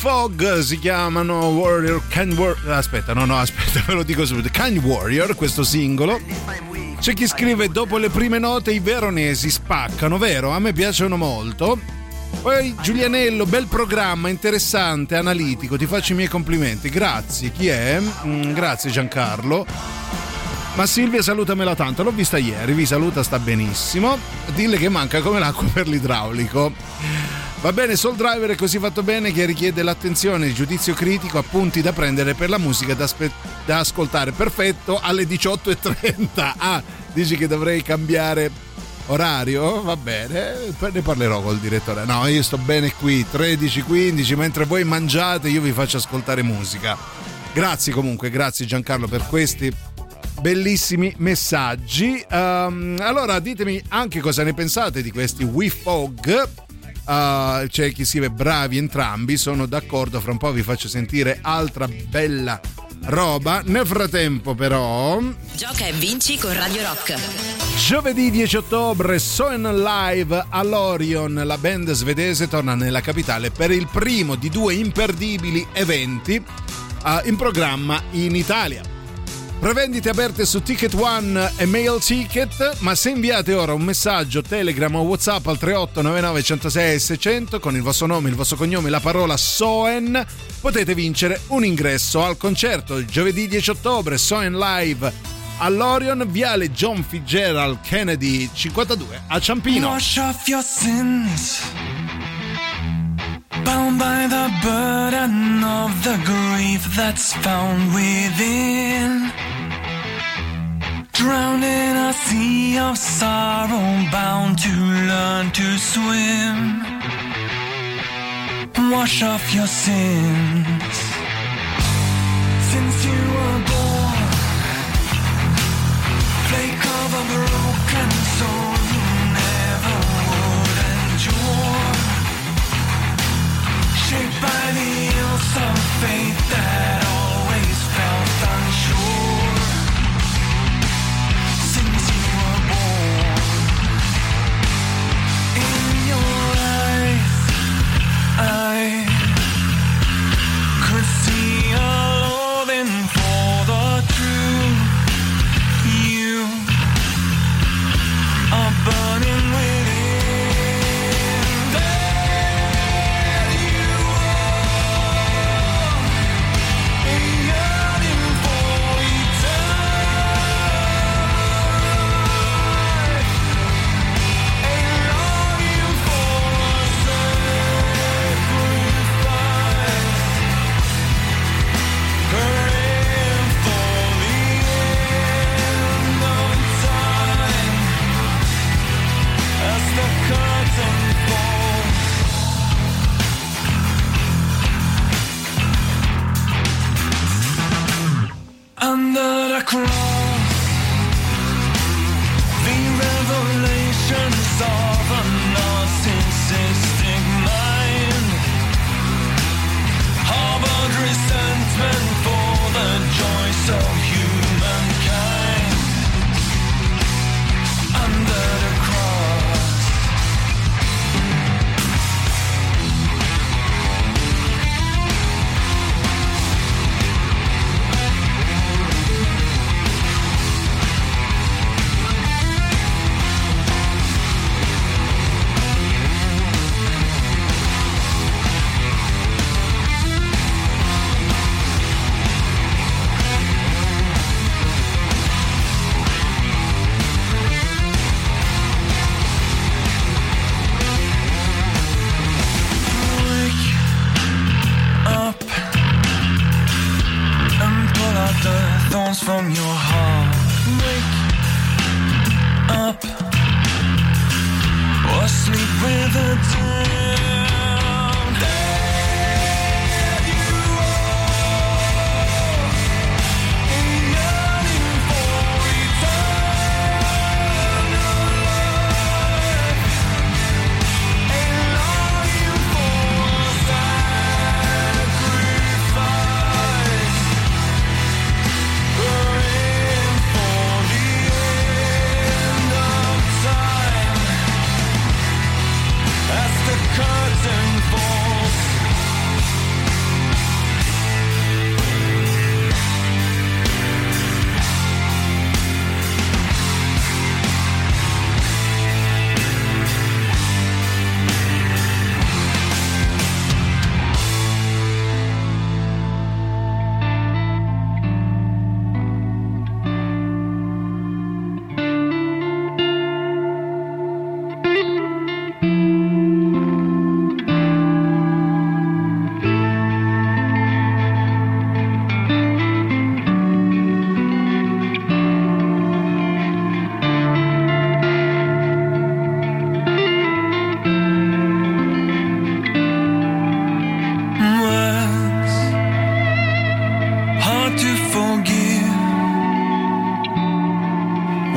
Fog, si chiamano Warrior aspetta, ve lo dico subito. Kind Warrior, questo singolo. C'è chi scrive: dopo le prime note i veronesi spaccano, vero? A me piacciono molto. Poi Giulianello, bel programma, interessante, analitico, ti faccio i miei complimenti. Grazie. Chi è? Grazie Giancarlo. Ma Silvia salutamela tanto, l'ho vista ieri, vi saluta, sta benissimo. Dille che manca come l'acqua per l'idraulico. Va bene, Soul Driver è così fatto bene che richiede l'attenzione, il giudizio critico, appunti da prendere per la musica da ascoltare. Perfetto, alle 18:30. Ah, dici che dovrei cambiare orario? Va bene, ne parlerò col direttore. No, io sto bene qui, 13:15, mentre voi mangiate io vi faccio ascoltare musica. Grazie comunque, grazie Giancarlo per questi bellissimi messaggi. Allora ditemi anche cosa ne pensate di questi We Fog. C'è chi scrive: bravi entrambi, sono d'accordo, fra un po' vi faccio sentire altra bella roba. Nel frattempo però gioca e vinci con Radio Rock. Giovedì 10 ottobre Soen Live all'Orion, la band svedese torna nella capitale per il primo di 2 imperdibili eventi in programma in Italia. Prevendite aperte su Ticket One e Mail Ticket, ma se inviate ora un messaggio Telegram o WhatsApp al 3899 106 600 con il vostro nome, il vostro cognome e la parola Soen, potete vincere un ingresso al concerto il giovedì 10 ottobre Soen Live all'Orion, viale John Fitzgerald Kennedy 52 a Ciampino. Wash off your sins, bound by the burden of the grief that's found within. Drowned in a sea of sorrow, bound to learn to swim. Wash off your sins. Since you were born, flake of a broken soul you never would endure. Shaped by the ills of faith that always felt unsure. Since you were born, in your eyes I could see a loathing for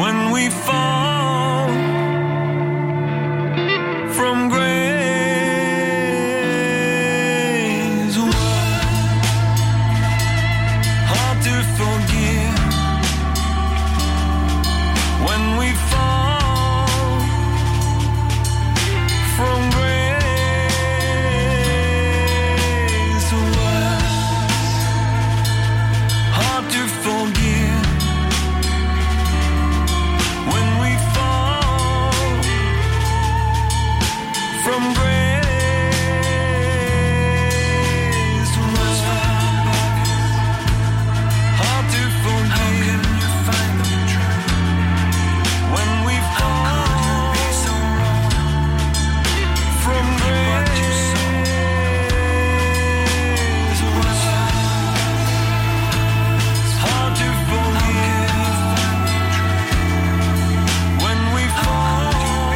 when we fall from grace. Hard to forgive when we fall from grace. Hard to forgive when we fall from grace. Hard to forgive when we fall from grace. Hard to forgive when we fall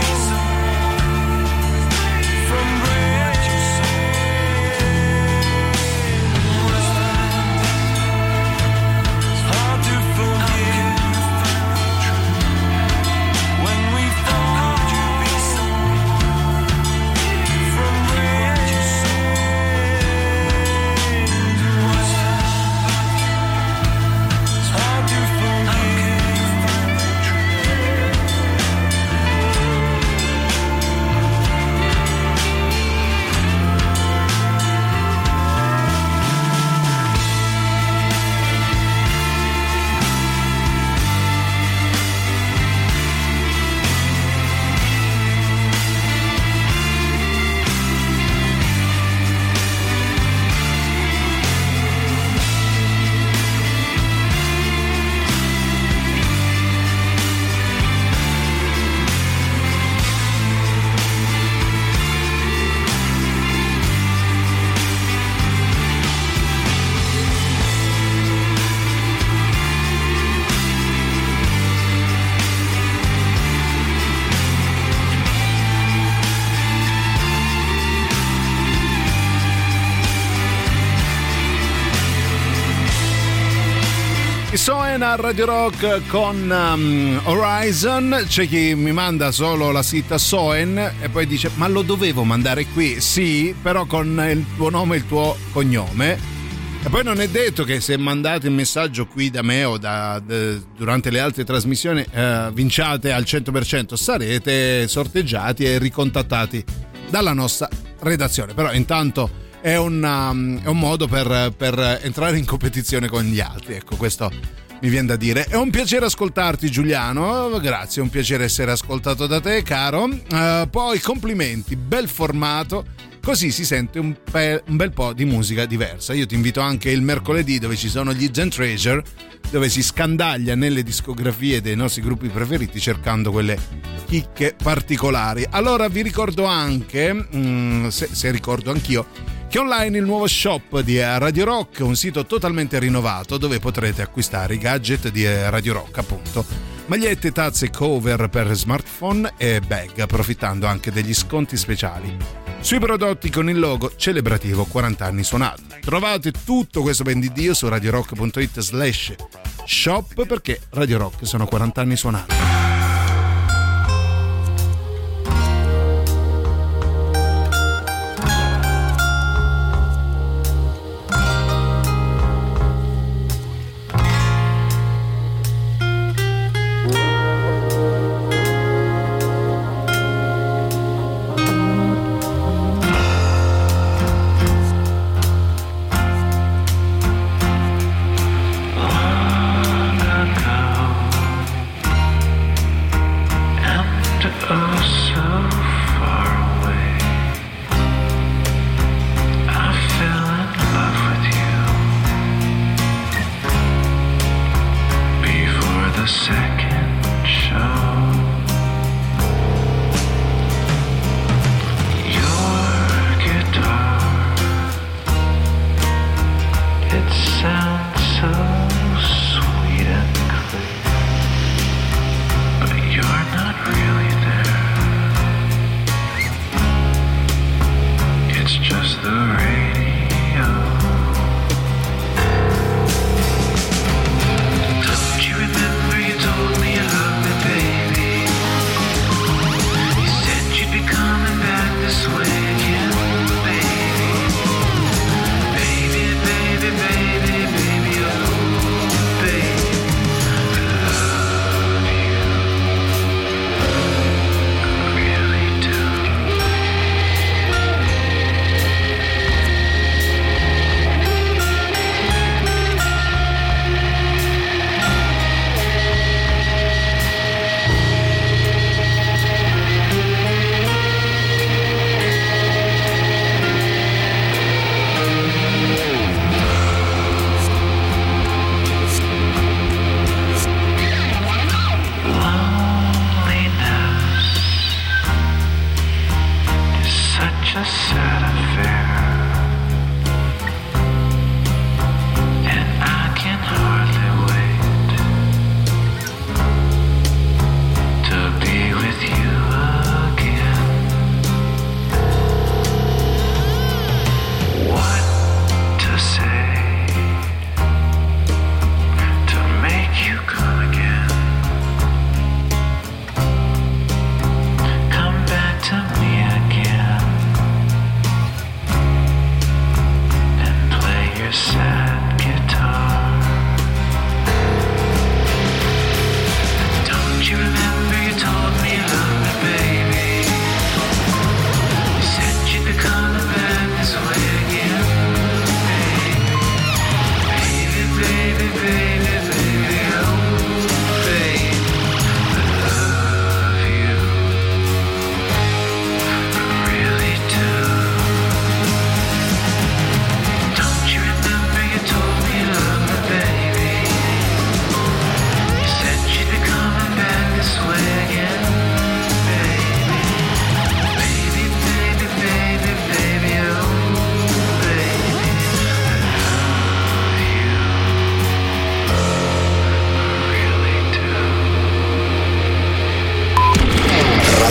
from grace. Hard to forgive when we fall from grace. Hard to Soen a Radio Rock con Horizon. C'è chi mi manda solo la sigla Soen e poi dice: ma lo dovevo mandare qui? Sì, però con il tuo nome e il tuo cognome. E poi non è detto che se mandate il messaggio qui da me o durante le altre trasmissioni vinciate al 100%. Sarete sorteggiati e ricontattati dalla nostra redazione. Però intanto è un modo per entrare in competizione con gli altri. Ecco, questo mi viene da dire. È un piacere ascoltarti, Giuliano. Grazie, è un piacere essere ascoltato da te, caro. Poi complimenti, bel formato. Così si sente un bel po' di musica diversa. Io ti invito anche il mercoledì, dove ci sono gli Zen Treasure, dove si scandaglia nelle discografie dei nostri gruppi preferiti cercando quelle chicche particolari. Allora vi ricordo anche, se ricordo anch'io, che online il nuovo shop di Radio Rock, un sito totalmente rinnovato dove potrete acquistare i gadget di Radio Rock, appunto magliette, tazze, cover per smartphone e bag, approfittando anche degli sconti speciali sui prodotti con il logo celebrativo 40 anni suonati. Trovate tutto questo ben di Dio su radiorock.it/shop, perché Radio Rock sono 40 anni suonati.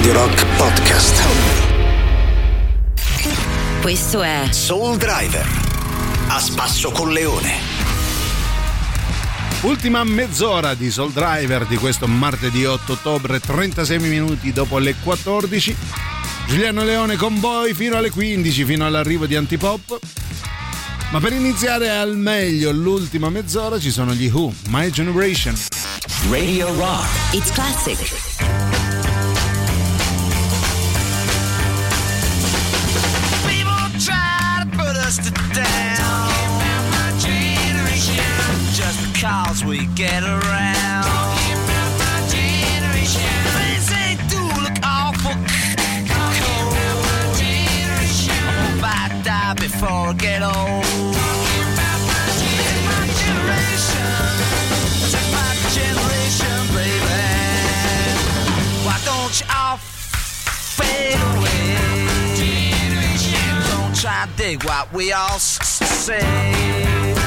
Radio Rock Podcast. Questo è Soul Driver, a spasso con Leone. Ultima mezz'ora di Soul Driver di questo martedì 8 ottobre, 36 minuti dopo le 14. Giuliano Leone con voi fino alle 15, fino all'arrivo di Antipop. Ma per iniziare al meglio l'ultima mezz'ora ci sono gli Who, My Generation. Radio Rock. It's Classic. People try to put us to down. Just because we get around. Things they do look awful cold. I hope I die before I get old. This is my generation. This is my generation, baby. Why don't you all fade away? Don't try to dig what we all say.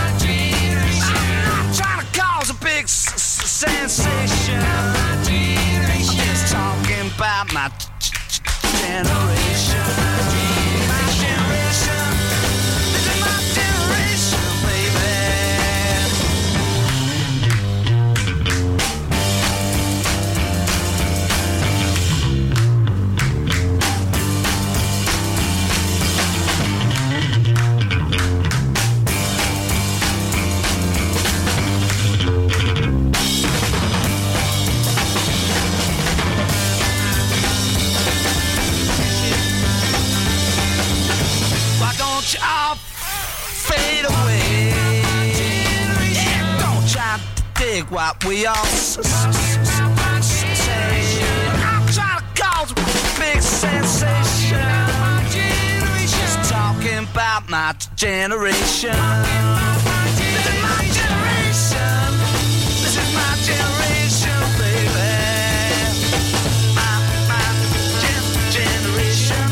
Cause a big sensation. I'm just talking about my generation. My generation. This is my generation, all fade away. Yeah, don't try to dig what we all say. I'm trying to cause a big sensation. Just talking about my generation. This is my generation. This is my generation, baby. My generation.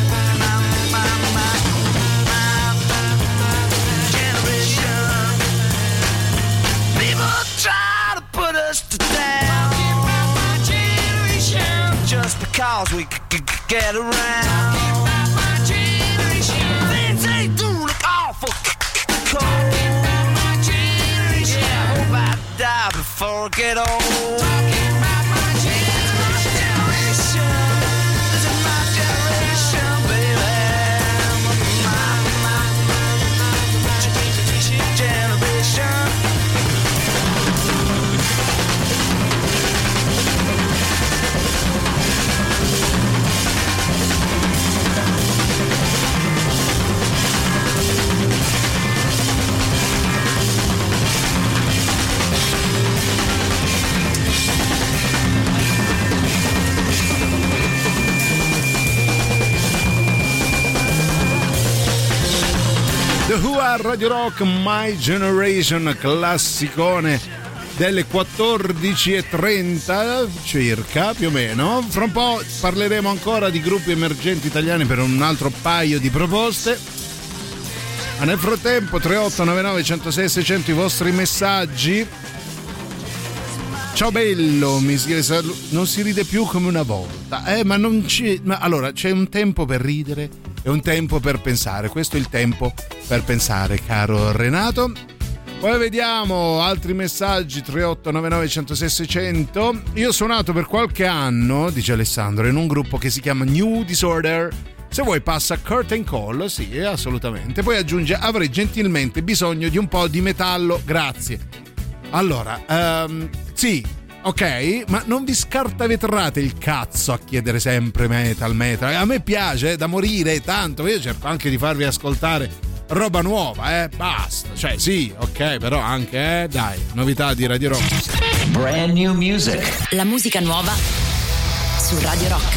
Try to put us to down. Just because we get around. Things they do look awful cold. Yeah, I hope I die before I get old. This is my generation, baby. Generation. The Who a Radio Rock, My Generation, classicone delle 14:30 circa, più o meno. Fra un po' parleremo ancora di gruppi emergenti italiani per un altro paio di proposte. Ma nel frattempo 3899 106 600 i vostri messaggi. Ciao bello, mi scrive, non si ride più come una volta. Ma allora c'è un tempo per ridere e un tempo per pensare. Questo è il tempo per pensare, caro Renato. Poi vediamo altri messaggi. 3899 106 600. Io ho suonato per qualche anno, dice Alessandro, in un gruppo che si chiama New Disorder. Se vuoi passa Curtain Call. Sì, assolutamente. Poi aggiunge: avrei gentilmente bisogno di un po' di metallo, grazie. Allora, sì, ok, ma non vi scartavetrate il cazzo a chiedere sempre metal. A me piace da morire tanto, io cerco anche di farvi ascoltare roba nuova, basta. Cioè sì, ok, però anche, dai, novità di Radio Rock. Brand new music. La musica nuova su Radio Rock.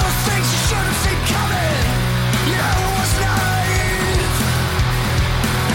Coming, yeah, it was naive.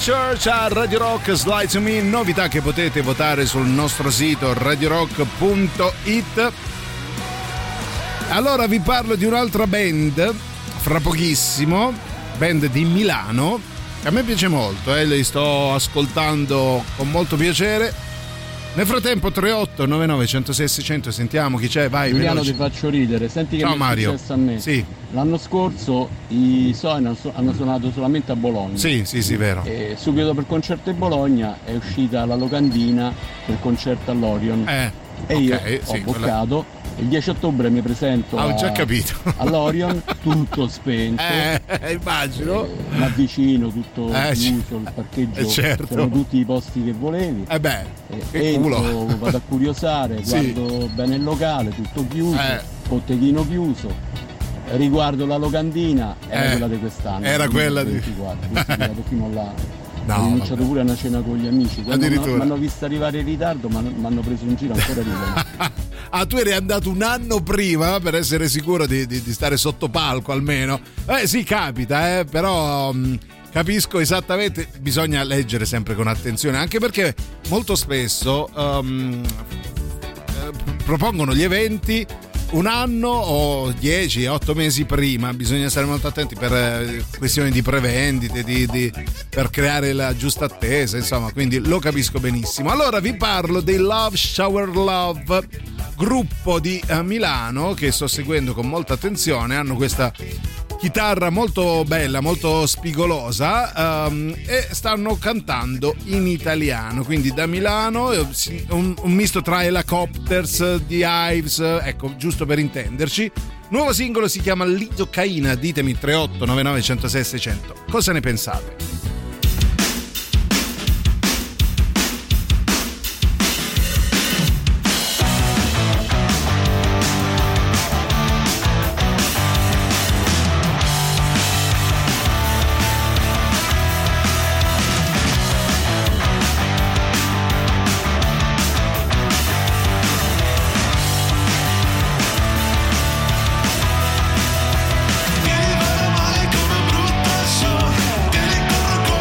Church a Radio Rock Slide to Me, novità che potete votare sul nostro sito radiorock.it. Allora vi parlo di un'altra band fra pochissimo, band di Milano, a me piace molto, li sto ascoltando con molto piacere. Nel frattempo 38 99 106 600, sentiamo chi c'è, vai. Giuliano, veloce. ti faccio ridere, senti che ciao mi è Mario. successo a me. Sì. L'anno scorso i Soen hanno suonato solamente a Bologna. Sì, vero. E subito dopo il concerto di Bologna è uscita la locandina per il concerto all'Orion. E io ho boccato. Il 10 ottobre mi presento ho già capito. all'Orion, tutto spento. Immagino. Mi avvicino, tutto chiuso, il parcheggio, certo. sono tutti i posti che volevi. Che entro, culo. vado a curiosare, guardo bene il locale, tutto chiuso, botteghino chiuso. Riguardo la locandina, era quella di quest'anno. Era quella di 24, fino là. No, ho iniziato pure una cena con gli amici. Quando mi addirittura hanno visto arrivare in ritardo, mi hanno preso in giro ancora ridono. Tu eri andato un anno prima per essere sicuro di stare sotto palco almeno. Sì, capita, però capisco esattamente, bisogna leggere sempre con attenzione, anche perché molto spesso propongono gli eventi un anno o 10, 8 mesi prima. Bisogna stare molto attenti per questioni di prevendite, per creare la giusta attesa, insomma, quindi lo capisco benissimo. Allora vi parlo dei Love Shower Love, gruppo di Milano che sto seguendo con molta attenzione. Hanno questa chitarra molto bella, molto spigolosa, e stanno cantando in italiano, quindi da Milano, un misto tra Helicopters di Hives, ecco, giusto per intenderci. Nuovo singolo si chiama Lidocaina, ditemi 38 99 106 600 cosa ne pensate. Male come brutta show, ti ricorro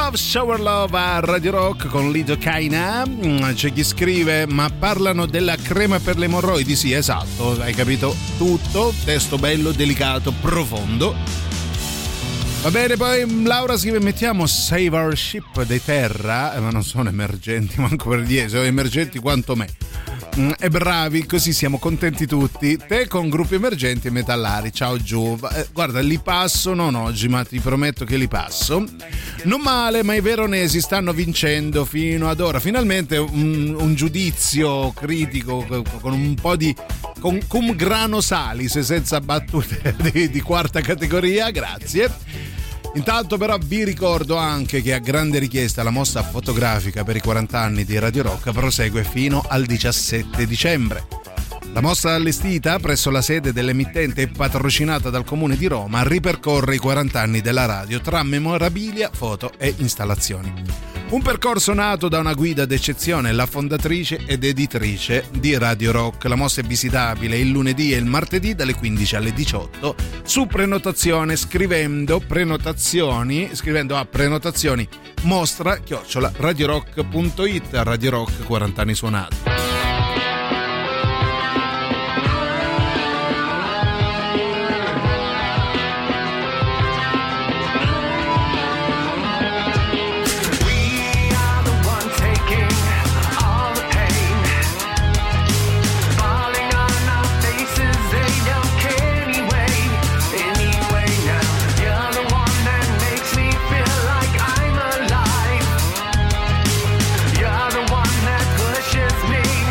Love Shower Love a Radio Rock con Lido Kaina. C'è chi scrive: ma parlano della crema per le emorroidi? Sì, esatto, hai capito tutto. Testo bello, delicato, profondo. Va bene, poi Laura scrive: mettiamo Save Our Ship dei Terra, ma non sono emergenti manco per 10, sono emergenti quanto me. E bravi, così siamo contenti tutti. Te con gruppi emergenti e metallari. Ciao Giù. Guarda, li passo non oggi, ma ti prometto che li passo. Non male, ma i veronesi stanno vincendo fino ad ora. Finalmente un giudizio critico con un po' di cum grano salis, senza battute di quarta categoria. Grazie. Intanto però vi ricordo anche che a grande richiesta la mostra fotografica per i 40 anni di Radio Rock prosegue fino al 17 dicembre. La mostra allestita presso la sede dell'emittente e patrocinata dal Comune di Roma ripercorre i 40 anni della radio tra memorabilia, foto e installazioni. Un percorso nato da una guida d'eccezione, la fondatrice ed editrice di Radio Rock. La mostra è visitabile il lunedì e il martedì dalle 15 alle 18 su prenotazione scrivendo a prenotazioni mostra@radiorock.it. Radio Rock 40 anni suonati. You're the one that pushes me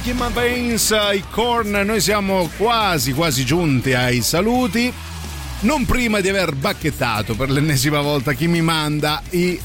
Rocky in My Veins, i Korn. Noi siamo quasi giunti ai saluti, non prima di aver bacchettato per l'ennesima volta chi mi manda i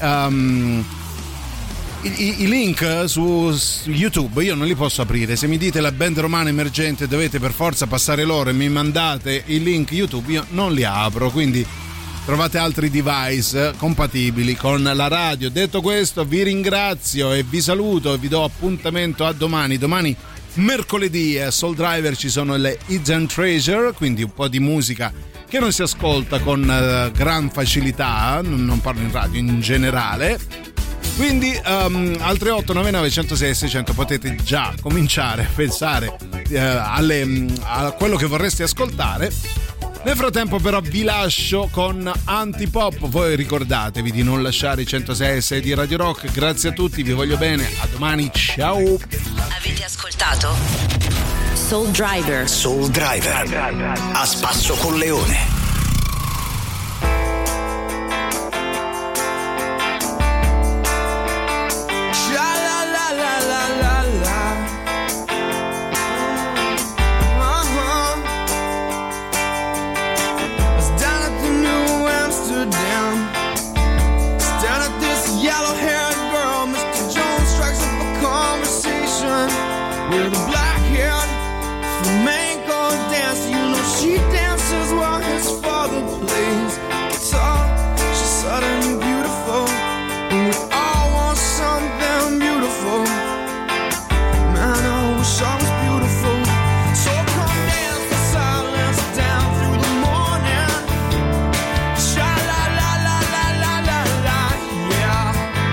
link su YouTube. Io non li posso aprire. Se mi dite la band romana emergente dovete per forza passare loro e mi mandate i link YouTube, io non li apro, quindi trovate altri device compatibili con la radio. Detto questo, vi ringrazio e vi saluto e vi do appuntamento a domani. Domani mercoledì a Soul Driver ci sono le Hidden Treasure, quindi un po' di musica che non si ascolta con gran facilità, non parlo in radio, in generale. Quindi al 3899 106 600 potete già cominciare a pensare a quello che vorreste ascoltare. Nel frattempo però vi lascio con Antipop. Voi ricordatevi di non lasciare i 106.6 di Radio Rock. Grazie a tutti, vi voglio bene, a domani, ciao. Avete ascoltato Soul Driver. Soul Driver, a spasso con Leone. With a black haired flamenco dancer, you know she dances while his father plays guitar. She's suddenly beautiful, and we all want something beautiful. Man, I wish I was beautiful. So come dance in silence down through the morning. Sha la la la la la la la, yeah.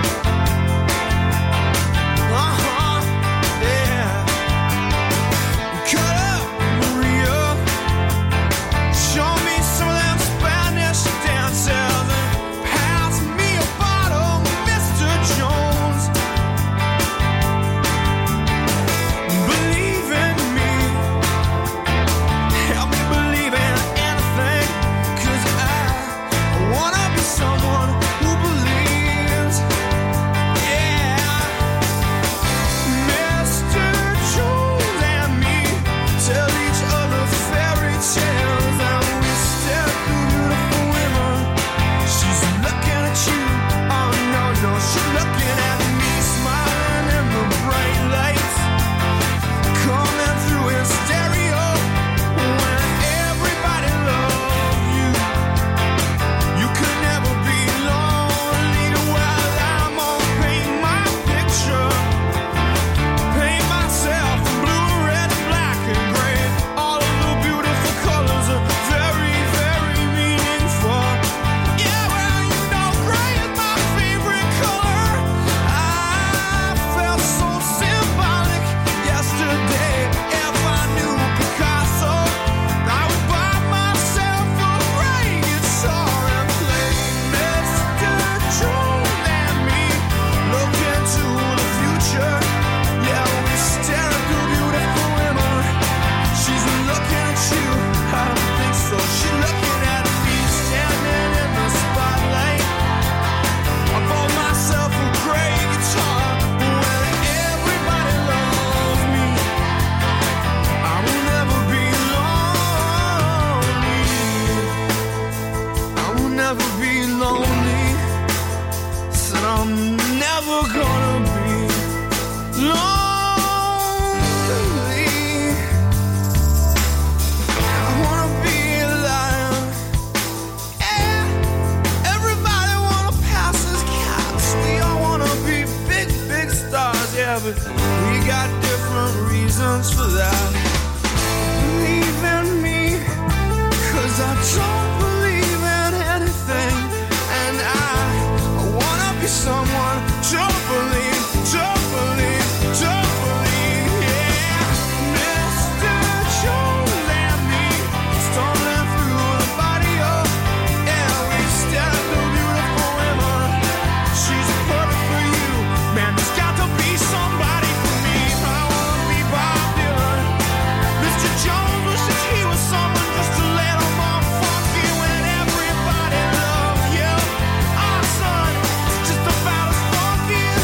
We got different reasons for that. Believe in me, 'cause I don't believe in anything. And I wanna be someone to believe, yeah. Mr. Jones and me, stumbling through the barrio. Yeah, we stare at the beautiful women. She's perfect for you, man, there's got to be somebody for me. I wanna be Bob Dylan. Mr. Jones wishes he was someone just a little more funky when everybody loves you. Our son is just about as funky as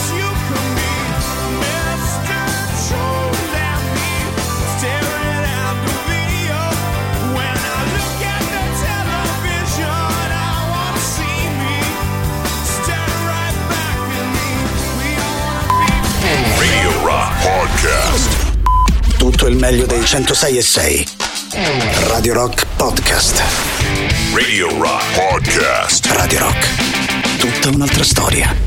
il meglio dei 106.6. Radio Rock Podcast. Radio Rock Podcast. Radio Rock. Tutta un'altra storia.